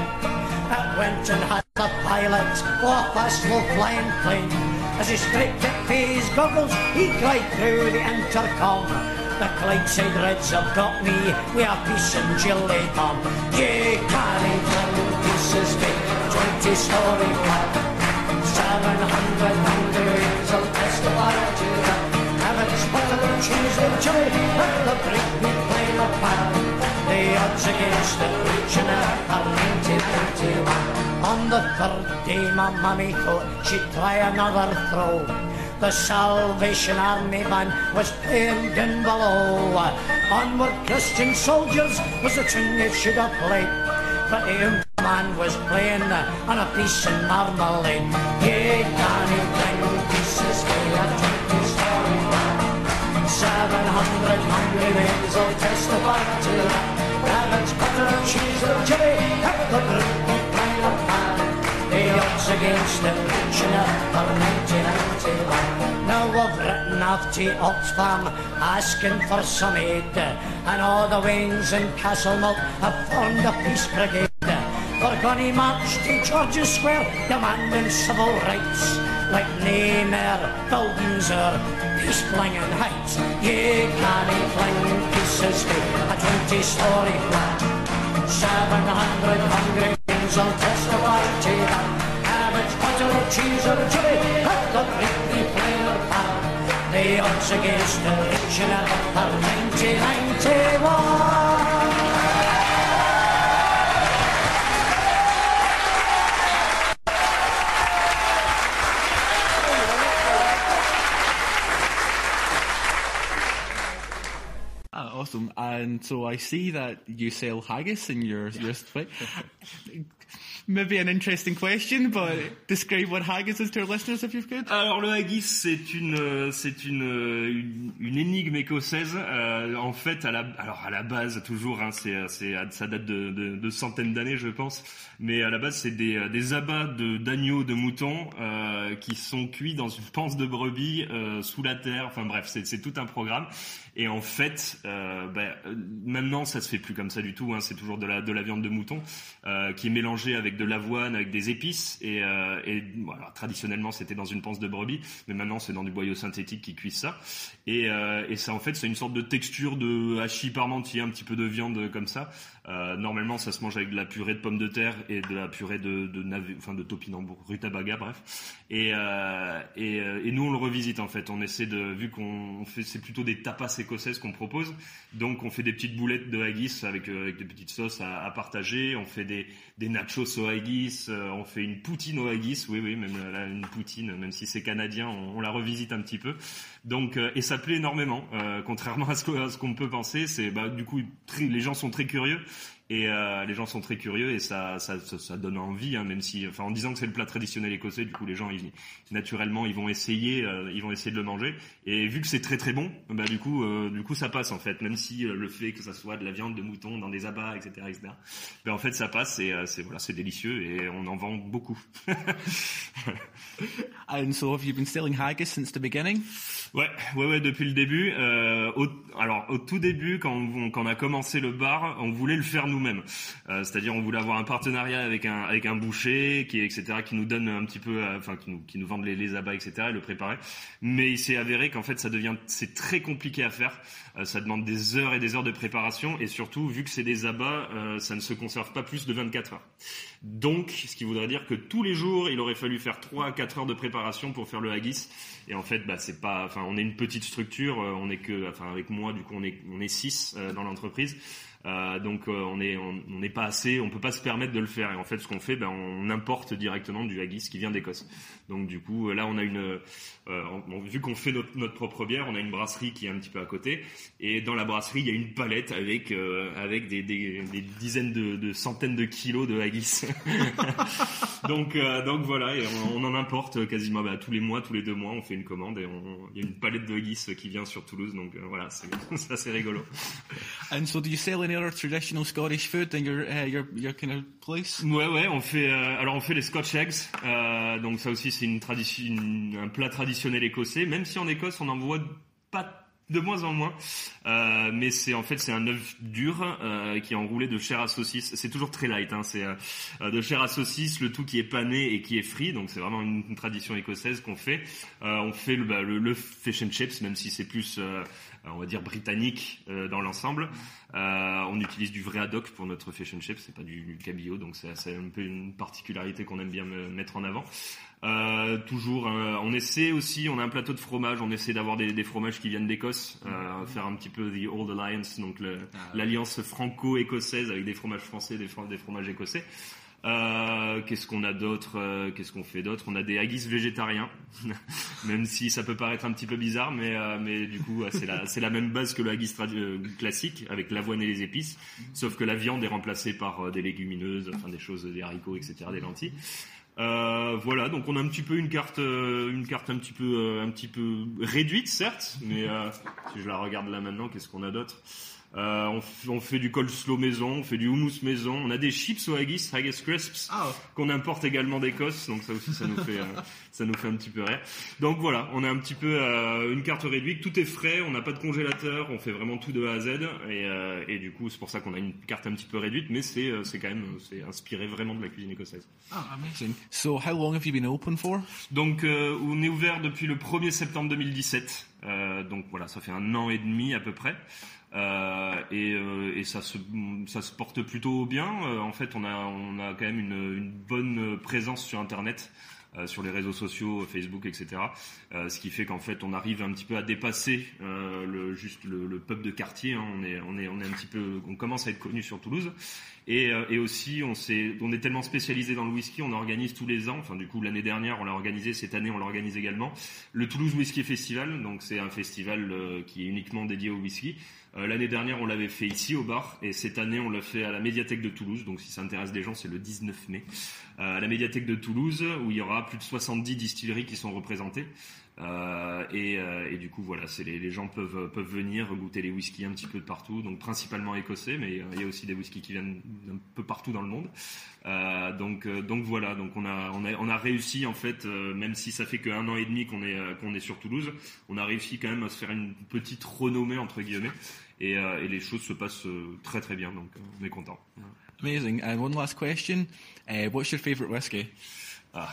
It went and had the pilot off a slow flying plane. As he scraped it for his goggles, he cried through the intercom. The Clydeside Reds have got me with a piece of jelly bomb. Ye cannae fling pieces big, twenty-story flat. Seven hundred hungry waves will testify to that. Have it's butter, cheese or chili, have the break me plain or pan. The odds against the reaching are nineteen ninety-one. On the third day my mammy thought she'd try another throw. The Salvation Army band was playing down below. Onward Christian soldiers was the tune they should have played. But the young man was playing on a piece of marmalade. Ye cannae fling pieces be a twenty-story flat. Seven hundred hungry waves will testify to that. Heaven's butter, cheese or chili, have the brute plain or pan. The odds against the rich are nineteen ninety-one. Now we've written off to Oxfam asking for some aid, and all the Waynes in Castlemilk have formed a peace brigade. We're gonna march to George's Square demanding civil rights, like nae more buildings or peace-flinging heights. Ye cannae fling pieces be a twenty-story flat. Seven hundred hungry things will testify to that. Have it's butter, cheese or chili, have the greatly plain or pan. The odds against the rich are nineteen ninety-one. Awesome. And so I see that you sell haggis in your your split. Maybe an interesting question, but describe what haggis is to our listeners if you could. Alors le haggis, c'est une c'est une, une une énigme écossaise. Euh, en fait, à la alors à la base toujours, hein, c'est c'est ça date de, de, de centaines d'années, je pense. Mais à la base, c'est des des abats de d'agneaux, de moutons euh, qui sont cuits dans une panse de brebis euh, sous la terre. Enfin bref, c'est c'est tout un programme. Et en fait, euh, bah, maintenant, ça se fait plus comme ça du tout. Hein, c'est toujours de la de la viande de mouton euh, qui est mélangée avec de l'avoine, avec des épices. Et, euh, et voilà, traditionnellement, c'était dans une panse de brebis, mais maintenant, c'est dans du boyau synthétique qui cuisent ça. Et, euh, et ça, en fait, c'est une sorte de texture de hachis parmentier, un petit peu de viande comme ça. Euh, normalement, ça se mange avec de la purée de pommes de terre et de la purée de de navet, enfin de topinambour, rutabaga, bref. Et, euh, et et nous, on le revisite en fait. On essaie de, vu qu'on fait, c'est plutôt des tapas écossaises qu'on propose. Donc, on fait des petites boulettes de haggis avec, euh, avec des petites sauces à, à partager. On fait des des nachos au haggis. Euh, on fait une poutine au haggis. Oui, oui, même là, une poutine, même si c'est canadien, on, on la revisite un petit peu. Donc, euh, et ça plaît énormément. Euh, contrairement à ce, que, à ce qu'on peut penser, c'est bah du coup, très, les gens sont très curieux. Et euh, les gens sont très curieux et ça, ça, ça, ça donne envie, hein, même si, enfin, en disant que c'est le plat traditionnel écossais, du coup, les gens, ils, naturellement, ils vont essayer, euh, ils vont essayer de le manger. Et vu que c'est très très bon, bah du coup, euh, du coup, ça passe en fait, même si euh, le fait que ça soit de la viande de mouton dans des abats, et cetera, et cetera. Ben en fait, ça passe et euh, c'est voilà, c'est délicieux et on en vend beaucoup. And so, have you been selling haggis since the beginning? Ouais, ouais, ouais, depuis le début. Euh, au, alors, au tout début, quand on, quand on a commencé le bar, on voulait le faire nous-mêmes. Euh, c'est-à-dire, on voulait avoir un partenariat avec un, avec un boucher, qui, et cetera, qui nous donne un petit peu, euh, enfin, qui nous, qui nous vende les, les abats, et cetera, et le préparer. Mais il s'est avéré qu'en fait, ça devient, c'est très compliqué à faire. Euh, ça demande des heures et des heures de préparation, et surtout, vu que c'est des abats, euh, ça ne se conserve pas plus de vingt-quatre heures. Donc, ce qui voudrait dire que tous les jours, il aurait fallu faire trois à quatre heures de préparation pour faire le haggis. Et en fait, bah, c'est pas, enfin, on est une petite structure, euh, on est que, enfin, avec moi, du coup, on est, on est six euh, dans l'entreprise. Euh, donc, euh, on est, on n'est pas assez, on peut pas se permettre de le faire. Et en fait, ce qu'on fait, ben, on importe directement du haggis qui vient d'Écosse. Donc, du coup, là, on a une, euh, on, vu qu'on fait notre, notre propre bière, on a une brasserie qui est un petit peu à côté. Et dans la brasserie, il y a une palette avec, euh, avec des, des, des dizaines de, de centaines de kilos de haggis. donc, euh, donc voilà, et on, on en importe quasiment bah, tous les mois, tous les deux mois, on fait une commande et on, il y a une palette de haggis qui vient sur Toulouse. Donc euh, voilà, c'est, c'est assez rigolo. And so, do you sell any other traditional Scottish food in your uh, your your kind of place? Ouais, ouais, on fait. Euh, alors, on fait les Scotch eggs. Euh, donc ça aussi, c'est une tradition, une, un plat traditionnel écossais. Même si en Écosse, on en voit pas de moins en moins. Euh, mais c'est en fait c'est un œuf dur euh, qui est enroulé de chair à saucisse. C'est toujours très light. Hein, c'est euh, de chair à saucisse, le tout qui est pané et qui est frit. Donc c'est vraiment une, une tradition écossaise qu'on fait. Euh, on fait le, bah, le, le fish and chips, même si c'est plus euh, on va dire britannique euh, dans l'ensemble. Euh, on utilise du vrai haddock pour notre fish and chips, c'est pas du, du cabillaud, donc c'est, c'est un peu une particularité qu'on aime bien me, mettre en avant. Euh, toujours, euh, on essaie aussi, on a un plateau de fromage, on essaie d'avoir des, des fromages qui viennent d'Écosse, euh, faire un petit peu the Old Alliance, donc le, ah, l'alliance franco-écossaise avec des fromages français, des, des fromages écossais. Euh, qu'est-ce qu'on a d'autre euh, Qu'est-ce qu'on fait d'autre? On a des haggis végétariens, même si ça peut paraître un petit peu bizarre, mais euh, mais du coup c'est la c'est la même base que le haggis tradi- euh, classique avec l'avoine et les épices, sauf que la viande est remplacée par euh, des légumineuses, enfin des choses, des haricots, et cetera, des lentilles. Euh, voilà, donc on a un petit peu une carte, euh, une carte un petit peu, euh, un petit peu réduite certes, mais euh, si je la regarde là maintenant, qu'est-ce qu'on a d'autre? Euh, on, f- on fait du coleslaw maison, on fait du houmous maison, on a des chips au haggis, haggis crisps, ah. qu'on importe également d'Écosse, donc ça aussi ça nous fait, euh, ça nous fait un petit peu rire. Donc voilà, on a un petit peu euh, une carte réduite, tout est frais, on n'a pas de congélateur, on fait vraiment tout de A à Z, et, euh, et du coup c'est pour ça qu'on a une carte un petit peu réduite, mais c'est, euh, c'est quand même, c'est inspiré vraiment de la cuisine écossaise. Ah, amazing. So how long have you been open for? Donc euh, on est ouvert depuis le premier septembre deux mille dix-sept, euh, donc voilà, ça fait un an et demi à peu près. Euh, et, euh, et ça se ça se porte plutôt bien. Euh, en fait, on a on a quand même une, une bonne présence sur Internet, euh, sur les réseaux sociaux, Facebook, et cetera. Euh, ce qui fait qu'en fait, on arrive un petit peu à dépasser euh, le juste le, le pub de quartier. Hein. On est on est on est un petit peu on commence à être connu sur Toulouse. Et, euh, et aussi, on, s'est, on est tellement spécialisé dans le whisky, on organise tous les ans, enfin du coup l'année dernière on l'a organisé, cette année on l'organise également, le Toulouse Whisky Festival, donc c'est un festival euh, qui est uniquement dédié au whisky. Euh, l'année dernière on l'avait fait ici au bar, et cette année on l'a fait à la médiathèque de Toulouse, donc si ça intéresse des gens c'est le dix-neuf mai, euh, à la médiathèque de Toulouse, où il y aura plus de soixante-dix distilleries qui sont représentées. Euh, et, euh, et du coup voilà, c'est les, les gens peuvent peuvent venir goûter les whiskies un petit peu de partout, donc principalement écossais, mais il y a aussi des whiskies qui viennent un peu partout dans le monde. Euh, donc euh, donc voilà, donc on a on a on a réussi en fait, euh, même si ça fait qu'un an et demi qu'on est euh, qu'on est sur Toulouse, on a réussi quand même à se faire une petite renommée entre guillemets, et, euh, et les choses se passent euh, très très bien, donc euh, on est content. Amazing. And one last question. Uh, what's your favourite whiskey? Ah.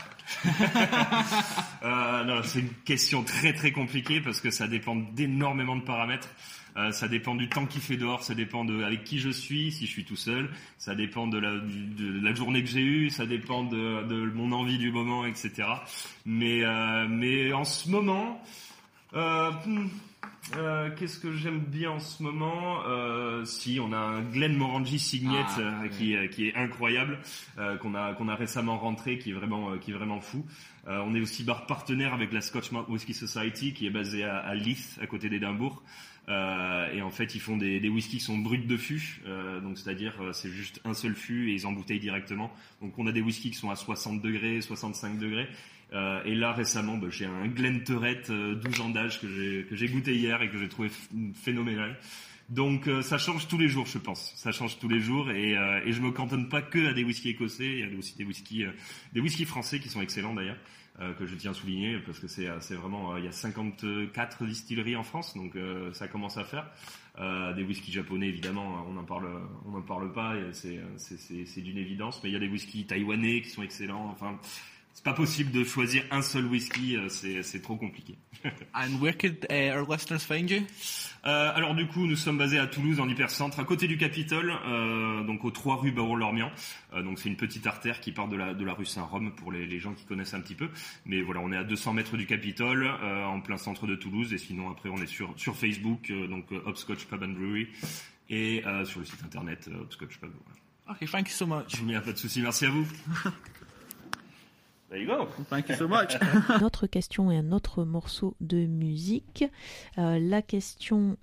euh, non, c'est une question très très compliquée parce que ça dépend d'énormément de paramètres. Euh, ça dépend du temps qu'il fait dehors, ça dépend de avec qui je suis, si je suis tout seul, ça dépend de la, de la journée que j'ai eue, ça dépend de, de mon envie du moment, et cetera. Mais euh, mais en ce moment, euh, euh, qu'est-ce que j'aime bien en ce moment euh, Si on a un Glenmorangie Signet ah, euh, ouais. qui qui est incroyable, euh, qu'on a qu'on a récemment rentré, qui est vraiment qui est vraiment fou. Euh, on est aussi bar partenaire avec la Scotch Malt Whisky Society qui est basée à, à Leith, à côté d'Édimbourg. Euh, et en fait, ils font des, des whiskies qui sont bruts de fût, euh, donc c'est-à-dire euh, c'est juste un seul fût et ils embouteillent directement. Donc on a des whiskies qui sont à soixante degrés, soixante-cinq degrés. Euh, et là récemment, bah, j'ai un Glentoret euh, douze ans d'âge que j'ai que j'ai goûté hier et que j'ai trouvé f- phénoménal. Donc euh, ça change tous les jours, je pense. Ça change tous les jours et, euh, et je me cantonne pas que à des whiskies écossais. Il y a aussi des whiskies, euh, des whiskies français qui sont excellents d'ailleurs. Euh, que je tiens à souligner parce que c'est c'est vraiment euh, il y a cinquante-quatre distilleries en France, donc euh, ça commence à faire. Euh, des whiskies japonais évidemment, on n'en parle on n'en parle pas, et c'est c'est c'est c'est d'une évidence, mais il y a des whiskies taïwanais qui sont excellents. Enfin, c'est pas possible de choisir un seul whisky, c'est c'est trop compliqué. And where could uh, our listeners find you? Euh, alors du coup, nous sommes basés à Toulouse, en hypercentre, à côté du Capitole, euh, donc aux trois rues Baron-Lormian. Euh, donc c'est une petite artère qui part de la de la rue Saint-Rome pour les, les gens qui connaissent un petit peu. Mais voilà, on est à deux cents mètres du Capitole, euh, en plein centre de Toulouse. Et sinon après, on est sur sur Facebook, euh, donc euh, Hopscotch Pub and Brewery, et euh, sur le site internet euh, Hopscotch Pub. Voilà. Okay, thank you so much. Il n'y a pas de souci, merci à vous. There you go. Thank you so much. Une autre question et un autre morceau de musique. Euh, la question,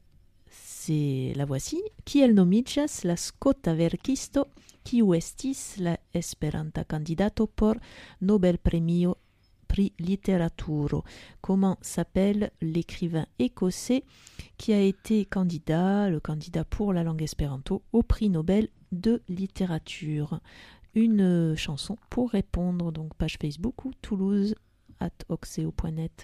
c'est la voici. Kiel nomiĝas la skota verkisto kiu estis la Esperanta candidato por Nobelpremio pri literaturo? Comment s'appelle l'écrivain écossais qui a été candidat, le candidat pour la langue espéranto, au prix Nobel de littérature? Une chanson pour répondre, donc page Facebook ou toulouse at oxeo point net.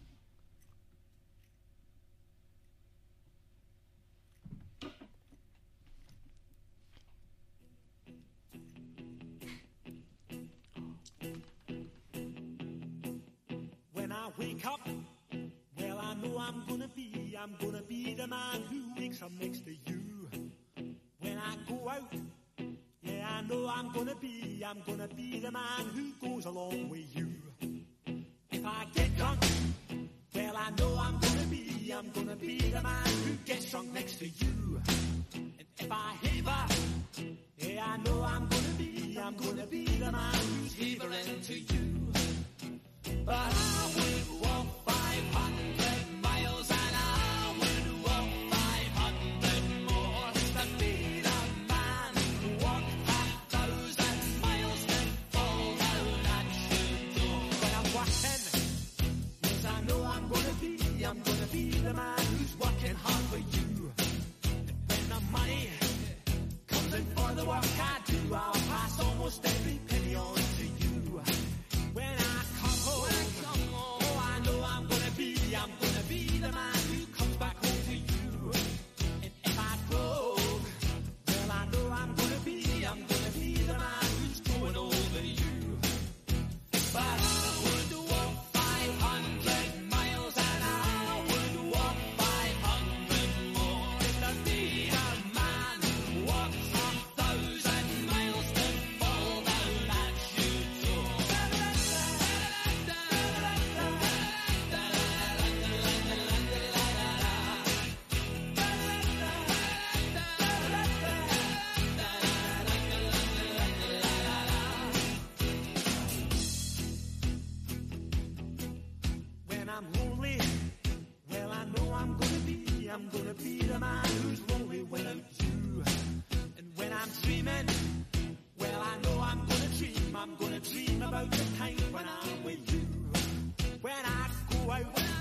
When I wake up, well, I know I'm gonna be, I'm gonna be the man who wakes up next to you. When I go out, yeah, I know I'm gonna be, I'm gonna be the man who goes along with you. If I get drunk, well, I know I'm gonna be, I'm gonna be the man who gets drunk next to you. And if I haver, yeah, I know I'm gonna be, I'm gonna be the man who's havering to you. But I would walk five hundred miles and I would walk five hundred more to be the man who walked a thousand miles to fall down at your door. When I'm walking, yes, I know I'm gonna be, I'm gonna be the man who's working hard for you. And when the money comes in for the work I do, I'll pass almost every penny on to you. When I come home, when I come home, oh, I know I'm gonna be, I'm gonna be the man who comes back home to you. And if I broke, well, I know I'm gonna be, I'm gonna be the man who's going over you. But I would walk five hundred miles and I would walk five hundred more to be the man who walks a thousand miles to fall down at your door. When I'm lonely, well, I know I'm gonna be, I'm gonna be the man who's lonely without you. And when I'm dreaming, well, I know I'm gonna dream, I'm gonna dream about the time when I'm with you. When I go out,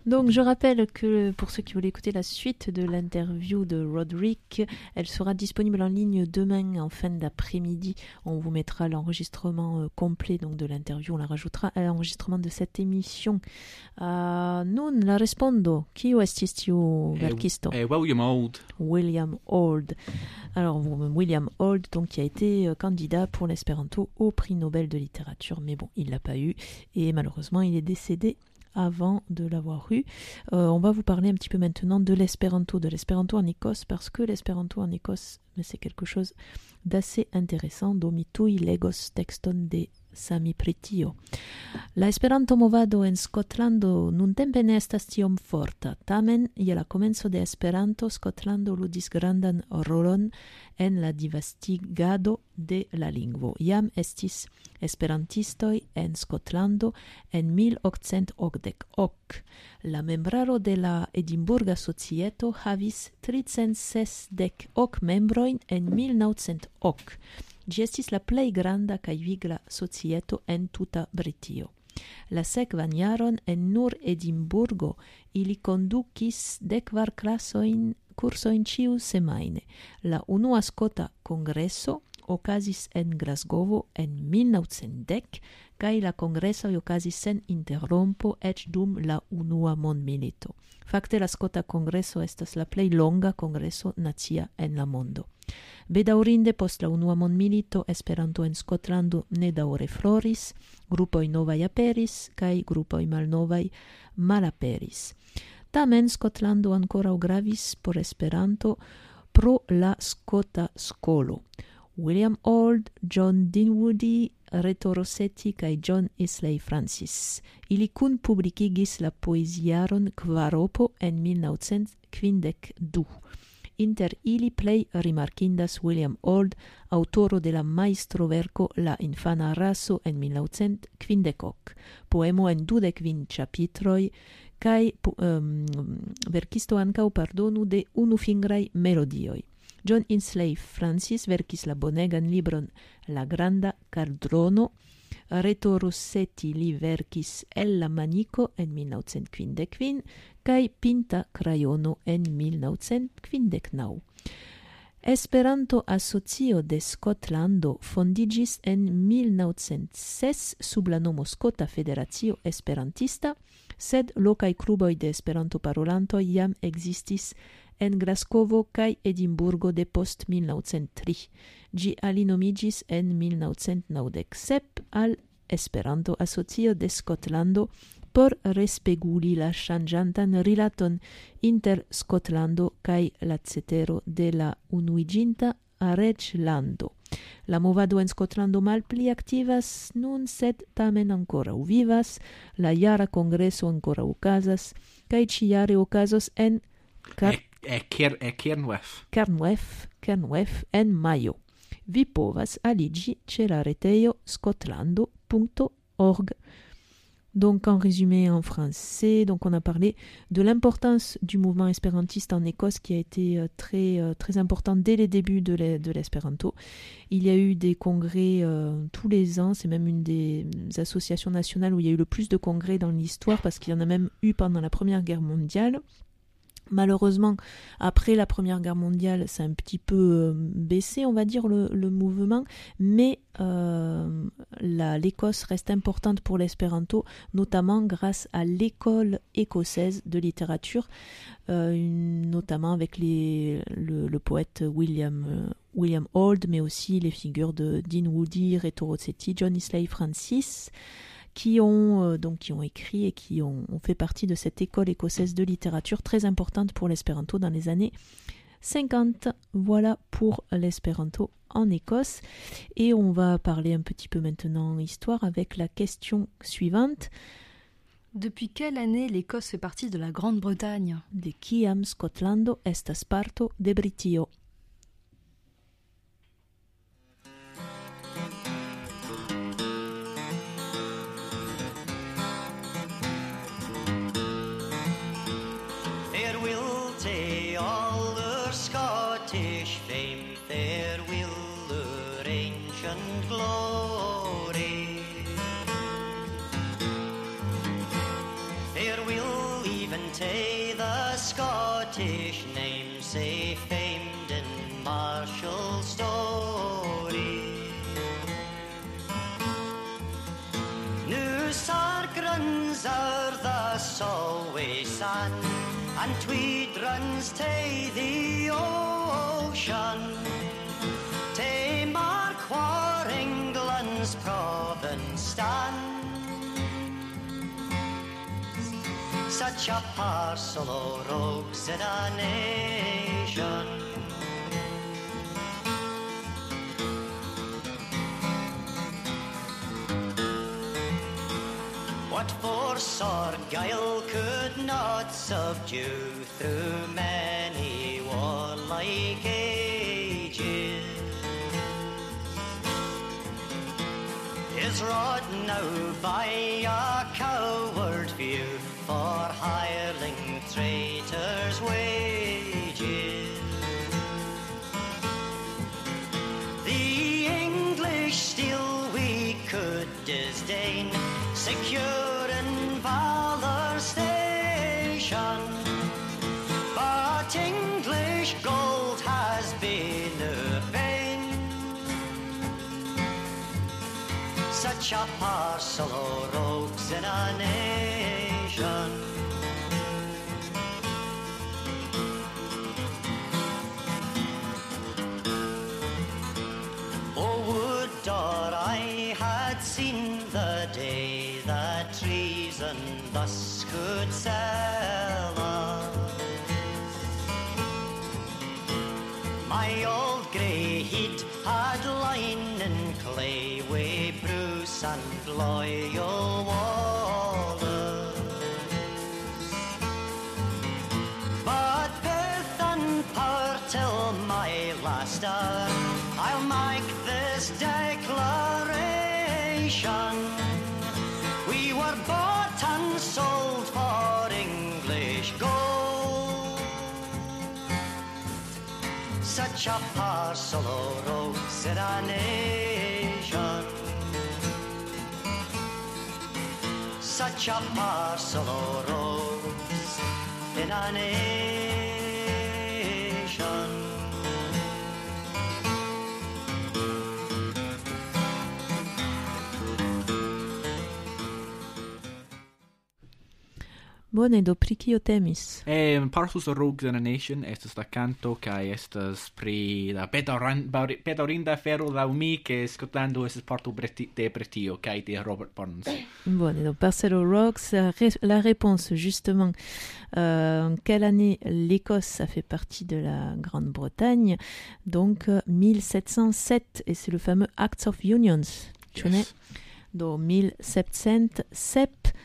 Donc je rappelle que pour ceux qui voulaient écouter la suite de l'interview de Roderick, elle sera disponible en ligne demain en fin d'après-midi. On vous mettra l'enregistrement euh, complet donc, de l'interview, on la rajoutera à l'enregistrement de cette émission. Uh, nun la respondo. Kiu estis tiu verkisto? Eh, William Old. William Old. Alors William Old donc, qui a été euh, candidat pour l'espéranto au prix Nobel de littérature, mais bon, il ne l'a pas eu et malheureusement il est décédé avant de l'avoir eu. Euh, on va vous parler un petit peu maintenant de l'espéranto, de l'espéranto en Écosse, parce que l'espéranto en Écosse, c'est quelque chose d'assez intéressant. Do mi tui legos texton de Sami Pretio. La Esperanto movado en Skotlando nuntempe ne estas tiom forta, tamen je la komenco de Esperanto Skotlando ludis grandan rolon en la disvastigado de la lingvo. Jam estis esperantistoj en Skotlando en mil okcent okdek ok. La membraro de la Edimburga Societo havis tricent sesdek ok membrojn en mil naŭcent ok. Ĝi estis la plej granda kaj vigla societo en tuta Britio. La sekvan jaron en nur Edimburgo ili kondukis dekvar klasojn kursojn ĉiu semajne. La unua skota kongreso okazis en Glasgovo en mil naŭcent dek kaj la kongresoj okazis sen interrompo eĉ dum la unua mondmilito. Fakte la skota kongreso estas la plej longa kongreso nacia en la mondo. Bedaŭrinde post la unua mondmilito Esperanto en Skotlando ne daŭre floris, grupoj novaj aperis kaj grupoj malnovaj malaperis. Tamen Skotlando ankoraŭ gravis por Esperanto pro la skota skolo. William Old, John Dinwoodie, Reto Rossetti kaj John Islay Francis. Ili kunpublikigis la poeziaron Kvaropo en mil naŭcent kvindek du. Inter ili plej rimarkindas William Old, aŭtoro de la majstroverko La infana raso en mil naŭcent kvindek ok, poemo en dudek kvin ĉapitroj kaj um, verkisto ankaŭ pardonu de unufingraj melodioj. John Islay Francis verkis la bonegan libron La granda kaldrono. Reto Rossetti li verkis El la maniko en mil naŭcent kvindek kvin kaj Pinta krajono en mil naŭcent kvindek naŭ. Esperanto Asocio de Skotlando fondiĝis en mil naŭcent ses sub la nomo Skota Federacio Esperantista, sed lokaj kluboj de Esperanto-parolantoj jam ekzistis en Glasgovo kaj Edimburgo de post mil naŭcent tri. Ĝi alinomiĝis en mil naŭcent naŭdek sep al Esperanto Asocio de Skotlando por respeguli la ŝanĝantan rilaton inter Skotlando kaj la cetero de la unuiĝinta reĝlando. La movado en Skotlando malpli aktivas nun, sed tamen ankoraŭ vivas. La jara kongreso ankoraŭ okazas kaj ĉijare okazos en Car- E, e, Ker, e Kernwef. Kernwef, Kernwef en majo. Vi povas aliĝi ĉe la retejo skotlando punto org. Donc en résumé en français, donc on a parlé de l'importance du mouvement espérantiste en Écosse qui a été euh, très, euh, très important dès les débuts de, l'e- de l'espéranto. Il y a eu des congrès euh, tous les ans, c'est même une des associations nationales où il y a eu le plus de congrès dans l'histoire parce qu'il y en a même eu pendant la Première Guerre mondiale. Malheureusement, après la Première Guerre mondiale, c'est un petit peu euh, baissé, on va dire, le, le mouvement, mais euh, la, l'Écosse reste importante pour l'espéranto, notamment grâce à l'école écossaise de littérature, euh, une- notamment avec les, le, le poète William, euh, William Old, mais aussi les figures de Dinwoodie, Reto Rossetti, John Islay Francis, qui ont, euh, donc, qui ont écrit et qui ont, ont fait partie de cette école écossaise de littérature très importante pour l'espéranto dans les années cinquante. Voilà pour l'espéranto en Écosse. Et on va parler un petit peu maintenant histoire avec la question suivante. Depuis quelle année l'Écosse fait partie de la Grande-Bretagne? De kiam Skotlando estas parto de Britio? There will to all the Scottish fame, there will their ancient glory. There will even Scottish name, say famed in martial story. Nu Sargrans are the Solway San, and Tweed runs to the ocean. Te Mark war England's province stand. Such a parcel of rogues in a nation. What force or guile could not subdue through many warlike ages is wrought now by a coward view for hireling traitors' wages. The English still we could disdain, secure in valor's station, but English gold has been a bane. Such a parcel of rogues in a nation. Oh, would or I had seen the day that treason thus could sell us. My old grey head had line and clay wi' Bruce and loyal Wallace, but pith and power till my last hour I'll make this declaration: we were bought and sold for English gold. Such a parcel of rogues in a nation. Such a parcel of rogues in a nation. Bone, do pri kio temis? Eh, Parcels of Rogues in a Nation estas la canto kai estas pri la bedaŭrin- baŭri- bedaŭrinda afero laŭ mi ke Skotlando estas parto Breti- de Bretio kaj de Robert Burns. Bon, et donc Parcel of Rogues, la ré- la réponse justement, euh, en quelle année l'Écosse a fait partie de la Grande-Bretagne? Donc euh, mille sept cent sept, et c'est le fameux Acts of Unions. Tu connais? Do mille sept cent sept,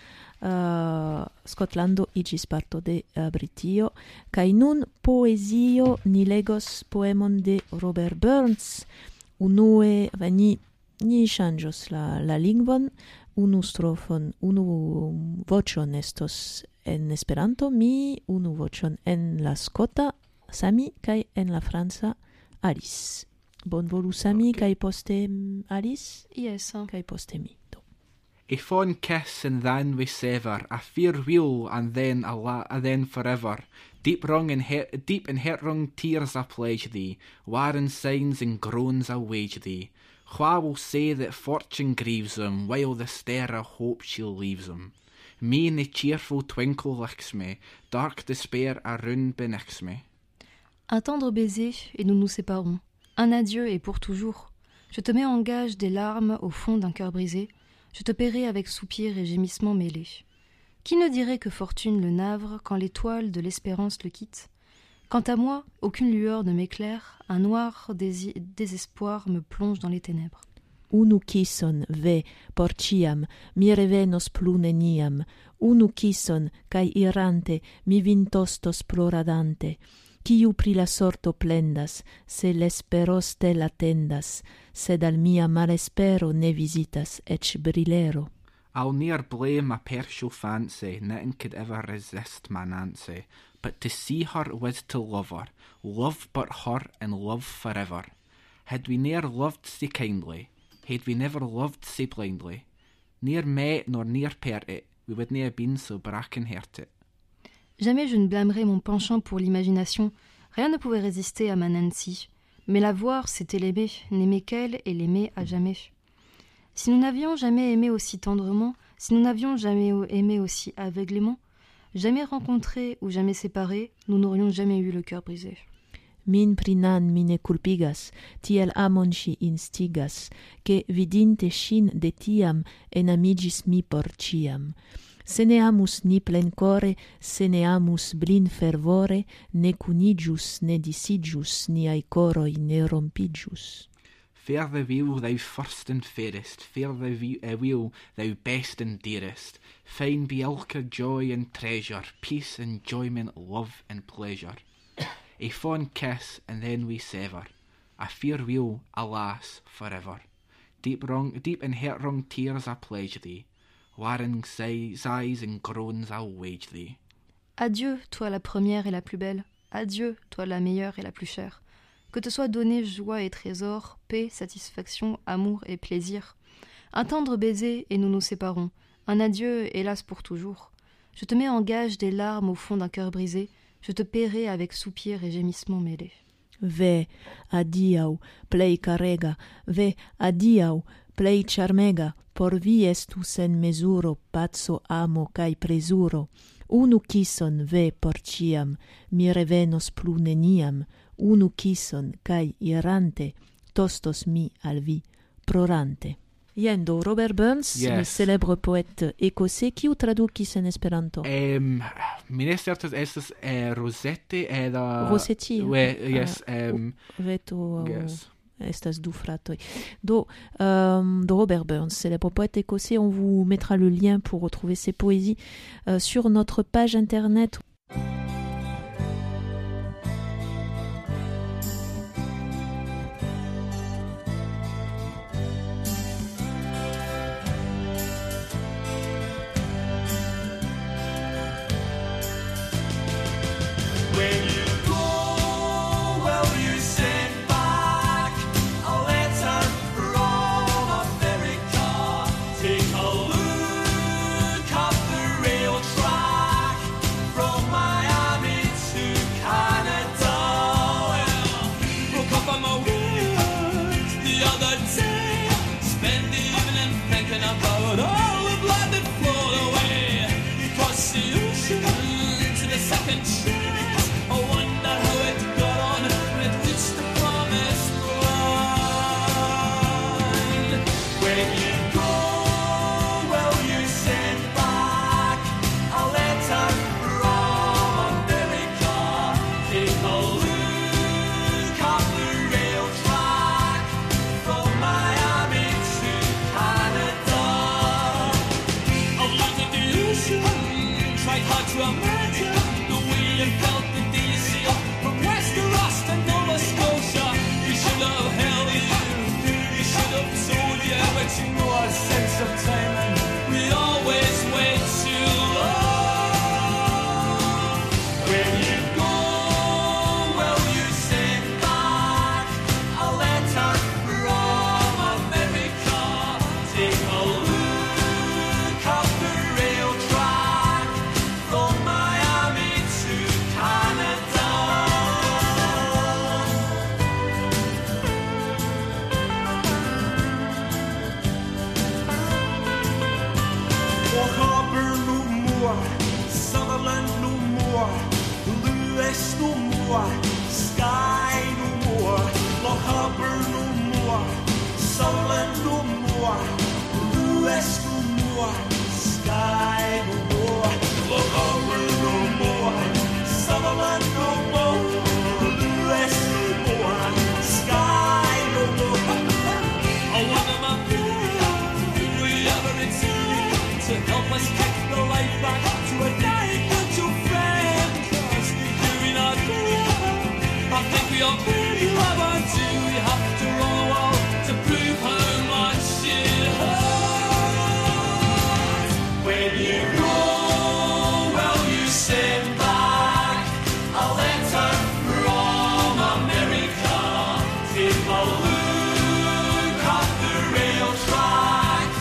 uh, Skotlando iĝis parto de uh, Britio, kaj nun poezio ni legos poemon de Robert Burns. Unue, va, ni, ni ŝanĝos la, la lingvon, unu strofon, unu voĉon estos en Esperanto, mi unu voĉon en la skota, Sami, kaj en la franca, Alice. Bonvolu Sami, Okay. kaj poste mm, Alice, Yes. kaj poste mi. Do. A fond kiss and then we sever, a farewell and then a la- and then forever. Deep wrung and he- deep and heart wrung tears I pledge thee, warring signs and groans I wage thee. Wha will say that fortune grieves them, while the star of hope she leaves them? Me in the cheerful twinkle licks me, dark despair around benecks me. Un tendre baiser et nous nous séparons. Un adieu et pour toujours. Je te mets en gage des larmes au fond d'un cœur brisé. Je te paierai avec soupirs et gémissements mêlés. Qui ne dirait que fortune le navre quand l'étoile de l'espérance le quitte? Quant à moi, aucune lueur ne m'éclaire, un noir dési- désespoir me plonge dans les ténèbres. Unu kisson, ve, por ciam, mi revenos plu neniam. Unu kisson, cae irante, mi vin tostos ploradante. Kiu pri la sorto plendas, se l'espero stella tendas, sed al mia malespero ne visitas, ec brilero. I'll ne'er blame my partial fancy, nothing could ever resist my Nancy, but to see her was to love her, love but her and love forever. Had we ne'er loved sae kindly, had we never loved sae blindly, near met nor near pert it, we would ne'er been so bracken hurt it. Jamais je ne blâmerai mon penchant pour l'imagination. Rien ne pouvait résister à ma Nancy. Mais la voir, c'était l'aimer, n'aimer qu'elle et l'aimer à jamais. Si nous n'avions jamais aimé aussi tendrement, si nous n'avions jamais aimé aussi aveuglément, jamais rencontrés ou jamais séparés, nous n'aurions jamais eu le cœur brisé. Min prinan mine culpigas, tiel amon si instigas, que vidinte shin de tiam enamigis mi por ciam. Se ne amus ni plencore, se ne amus blin fervore, ne cunigius, ne disigius, niai coroi ne rompigius. Fair the view thou first and fairest, fair the view, uh, wheel thou best and dearest. Fine be ilka joy and treasure, peace, enjoyment, love and pleasure. A fond kiss, and then we sever. A farewell, alas, forever. Deep wrong, deep in heart-wrung tears I pledge thee. Warring sighs and groans I'll wage thee. Adieu, toi la première et la plus belle. Adieu, toi la meilleure et la plus chère. Que te soient donnés joie et trésor, paix, satisfaction, amour et plaisir. Un tendre baiser et nous nous séparons. Un adieu, hélas pour toujours. Je te mets en gage des larmes au fond d'un cœur brisé. Je te paierai avec soupirs et gémissements mêlés. Ve, adiau, plei carega, ve, adiau, plei charmega, por vi estus en mesuro, pazzo amo cae presuro. Unu kisson, ve, por ciam, mi revenos plu neniam, unu kisson, cae irante, tostos mi al vi, prorante. Yendo, Robert Burns, Yes. le célèbre poète écossais, qui traducis en esperanto? Um, mi ne certas estas uh, Rossetti era... Rossetti. We, yes, um, Veto, yes. estas du fratoi. Do, um, de Robert Burns, célèbre poète écossais, on vous mettra le lien pour retrouver ses poésies euh, sur notre page internet. When you go, will you send back a letter from America? Take a look up the rail track from Miami to Canada. Well, broke up on my words the other day. Spend the evening thinking about all the blood that flowed away. Across the ocean to the second shore.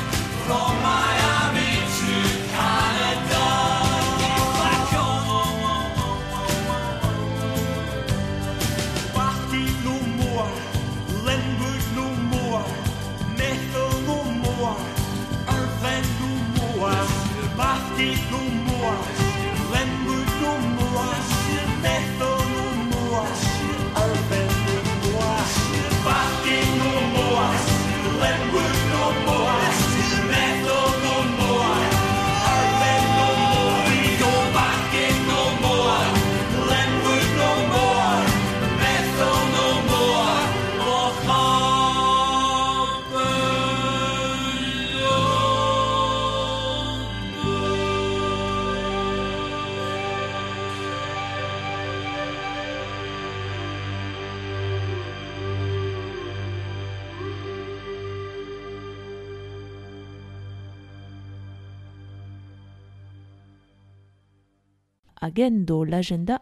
From Miami to Canada. agendo, l'agenda.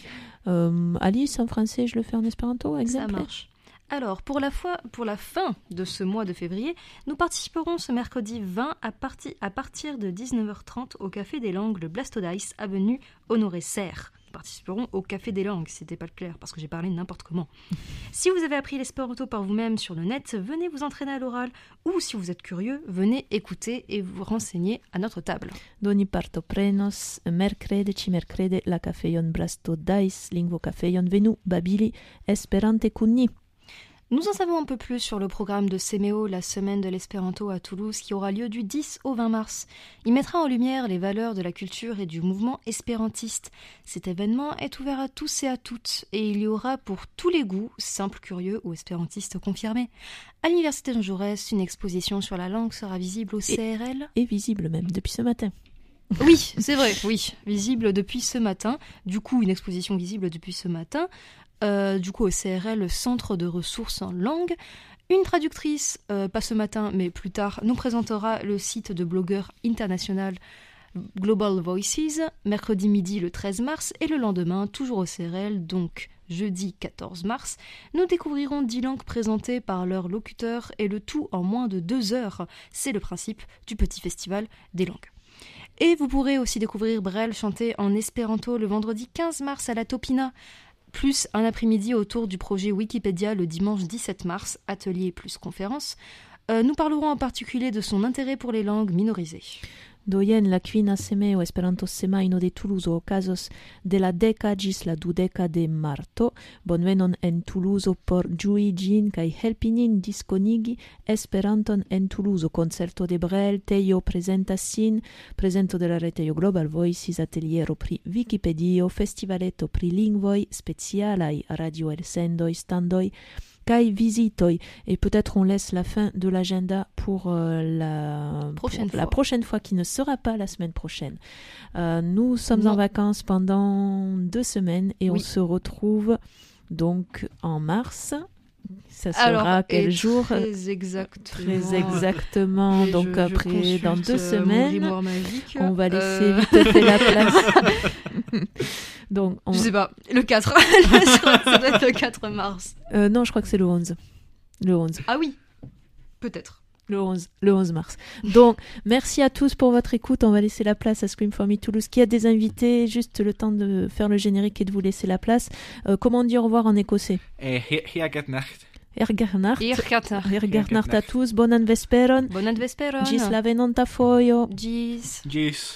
Euh, Alice, en français, je le fais en espéranto, exemple. Ça marche. Alors, pour la, fois, pour la fin de ce mois de février, nous participerons ce mercredi vingt à, parti, à partir de dix-neuf heures trente au Café des Langues, le Blastodice, avenue Honoré-Serre. Nous participerons au Café des Langues, si c'était pas clair, parce que j'ai parlé n'importe comment. Si vous avez appris l'espéranto par vous-même sur le net, venez vous entraîner à l'oral, ou si vous êtes curieux, venez écouter et vous renseigner à notre table. Doni partoprenos, mercrede, ci mercrede, la Cafeion Blastodice, lingvo Cafeion venu, babili, esperante cunni. Nous en savons un peu plus sur le programme de Semeo, la semaine de l'espéranto à Toulouse, qui aura lieu du dix au vingt mars. Il mettra en lumière les valeurs de la culture et du mouvement espérantiste. Cet événement est ouvert à tous et à toutes, et il y aura pour tous les goûts, simples, curieux ou espérantistes confirmés. À l'Université Jean Jaurès, une exposition sur la langue sera visible au C R L. Et, et visible même, depuis ce matin. Oui, c'est vrai, oui, visible depuis ce matin. Du coup, une exposition visible depuis ce matin. Euh, du coup au C R L, le Centre de ressources en langue. Une traductrice, euh, pas ce matin mais plus tard, nous présentera le site de blogueurs international Global Voices, mercredi midi le treize mars, et le lendemain, toujours au C R L, donc jeudi quatorze mars, nous découvrirons dix langues présentées par leurs locuteurs, et le tout en moins de deux heures. C'est le principe du petit festival des langues. Et vous pourrez aussi découvrir Brel chanter en espéranto le vendredi quinze mars à la Topina, plus un après-midi autour du projet Wikipédia le dimanche dix-sept mars, atelier plus conférence. Euh, nous parlerons en particulier de son intérêt pour les langues minorisées. Doyen la kvina semeo esperanto semaino de Toulouse okazos de la deka gis la dudeka de marto, bonvenon en Toulouse por ĝui ĝin kaj helpi nin diskonigi Esperanton en Toulouse. Koncerto de Brel, Tejo prezentas sin, prezento de la retejo Global Voices, ateliero pri Wikipedio, festivaleto pri lingvoj, specialaj radioelsendoj, standoj kai visitoi, et peut-être on laisse la fin de l'agenda pour, euh, la, prochaine pour la prochaine fois qui ne sera pas la semaine prochaine. Euh, nous sommes non. en vacances pendant deux semaines et oui. on se retrouve donc en mars. Ça sera Alors, quel jour? Très exactement. Très exactement. Mais donc je, après, je dans deux euh, semaines, magique, on va laisser euh... vite fait la place. Donc, on... Je sais pas, le quatre. Je crois que ça doit être le quatre mars. Euh, non, je crois que c'est le onze. Le onze. Ah oui, peut-être. Le onze, le onze mars. Donc, merci à tous pour votre écoute. On va laisser la place à Scream for Me Toulouse qui a des invités. Juste le temps de faire le générique et de vous laisser la place. Euh, comment on dit au revoir en écossais? Hergarnacht. Hergarnacht. Hergarnacht. Hergarnacht à tous. Bonan vesperon. Bonan vesperon. Gis la venonta foio. Gis. Gis.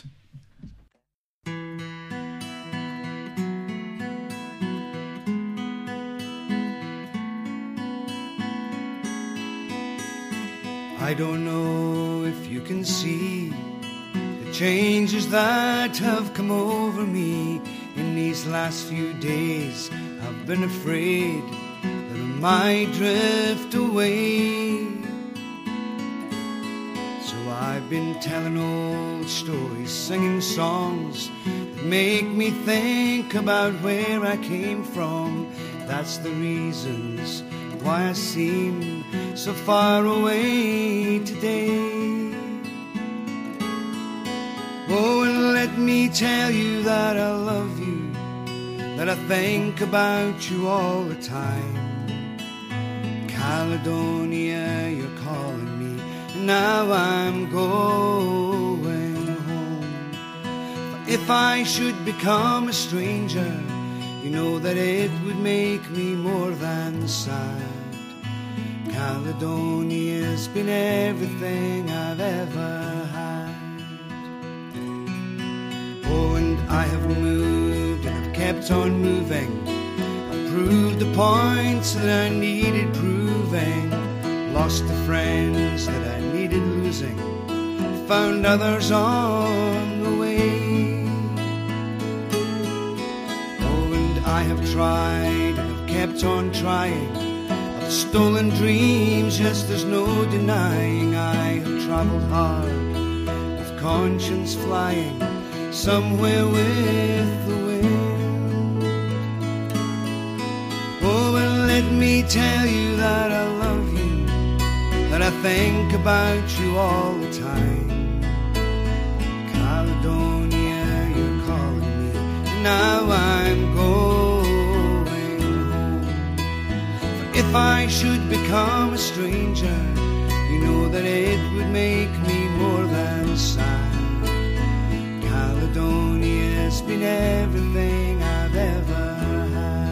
I don't know if you can see the changes that have come over me in these last few days. I've been afraid that I might drift away. So I've been telling old stories, singing songs that make me think about where I came from. That's the reasons why I seem so far away today. Oh, and let me tell you that I love you, that I think about you all the time. Caledonia, you're calling me, and now I'm going home. But if I should become a stranger, you know that it would make me more than sad. Caledonia's been everything I've ever had. Oh, and I have moved and I've kept on moving. I've proved the points that I needed proving. Lost the friends that I needed losing. Found others on the way. Oh, and I have tried and I've kept on trying. Stolen dreams, yes, there's no denying. I have traveled hard with conscience flying somewhere with the wind. Oh, and let me tell you that I love you, that I think about you all the time. Caledonia, you're calling me, now I'm going home. For if I should become a stranger, you know that it would make me more than sad. Caledonia's been everything I've ever had.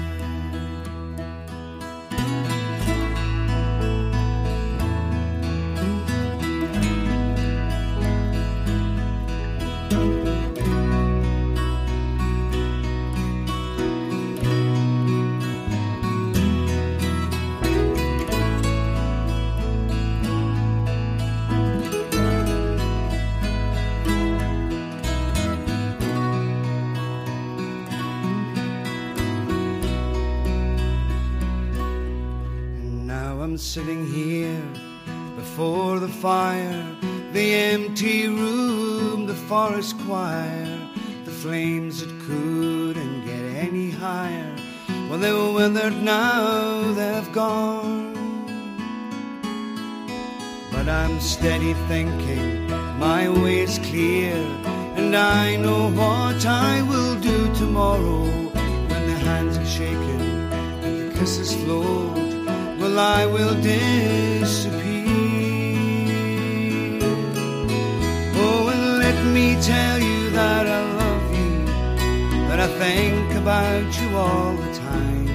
Sitting here before the fire, the empty room, the forest choir, the flames that couldn't get any higher. Well, they were withered, now they've gone. But I'm steady thinking, my way is clear, and I know what I will do tomorrow. When the hands are shaken and the kisses float, well, I will disappear. Oh, and let me tell you that I love you, that I think about you all the time.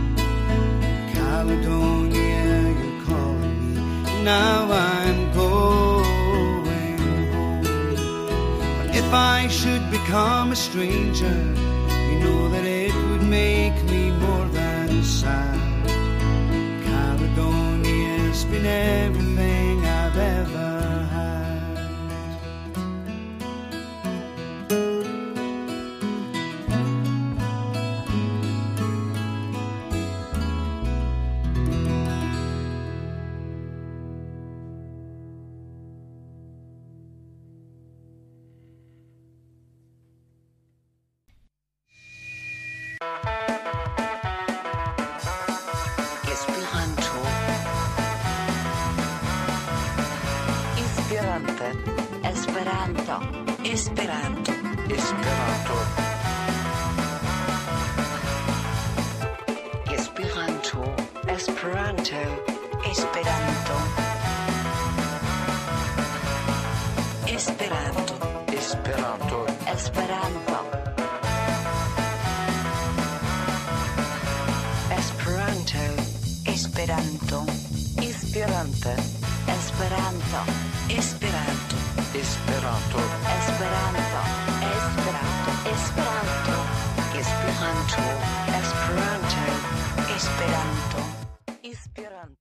Caledonia, you're calling me, now I'm going home. But if I should become a stranger, you know that it would make me more than sad. Caledonia's been everything I've ever had. Esperanto. Esperanto. Esperanto. Esperanto. Esperanto. Esperanto. Esperanto. Esperanto. Esperanto. Esperanto. Esperanto. Esperante. Esperanto. Esperanto. Esperanto. Esperanto. Esperanto. Esperanto. Esperanto. Esperanto. Esperanto. Esperanto.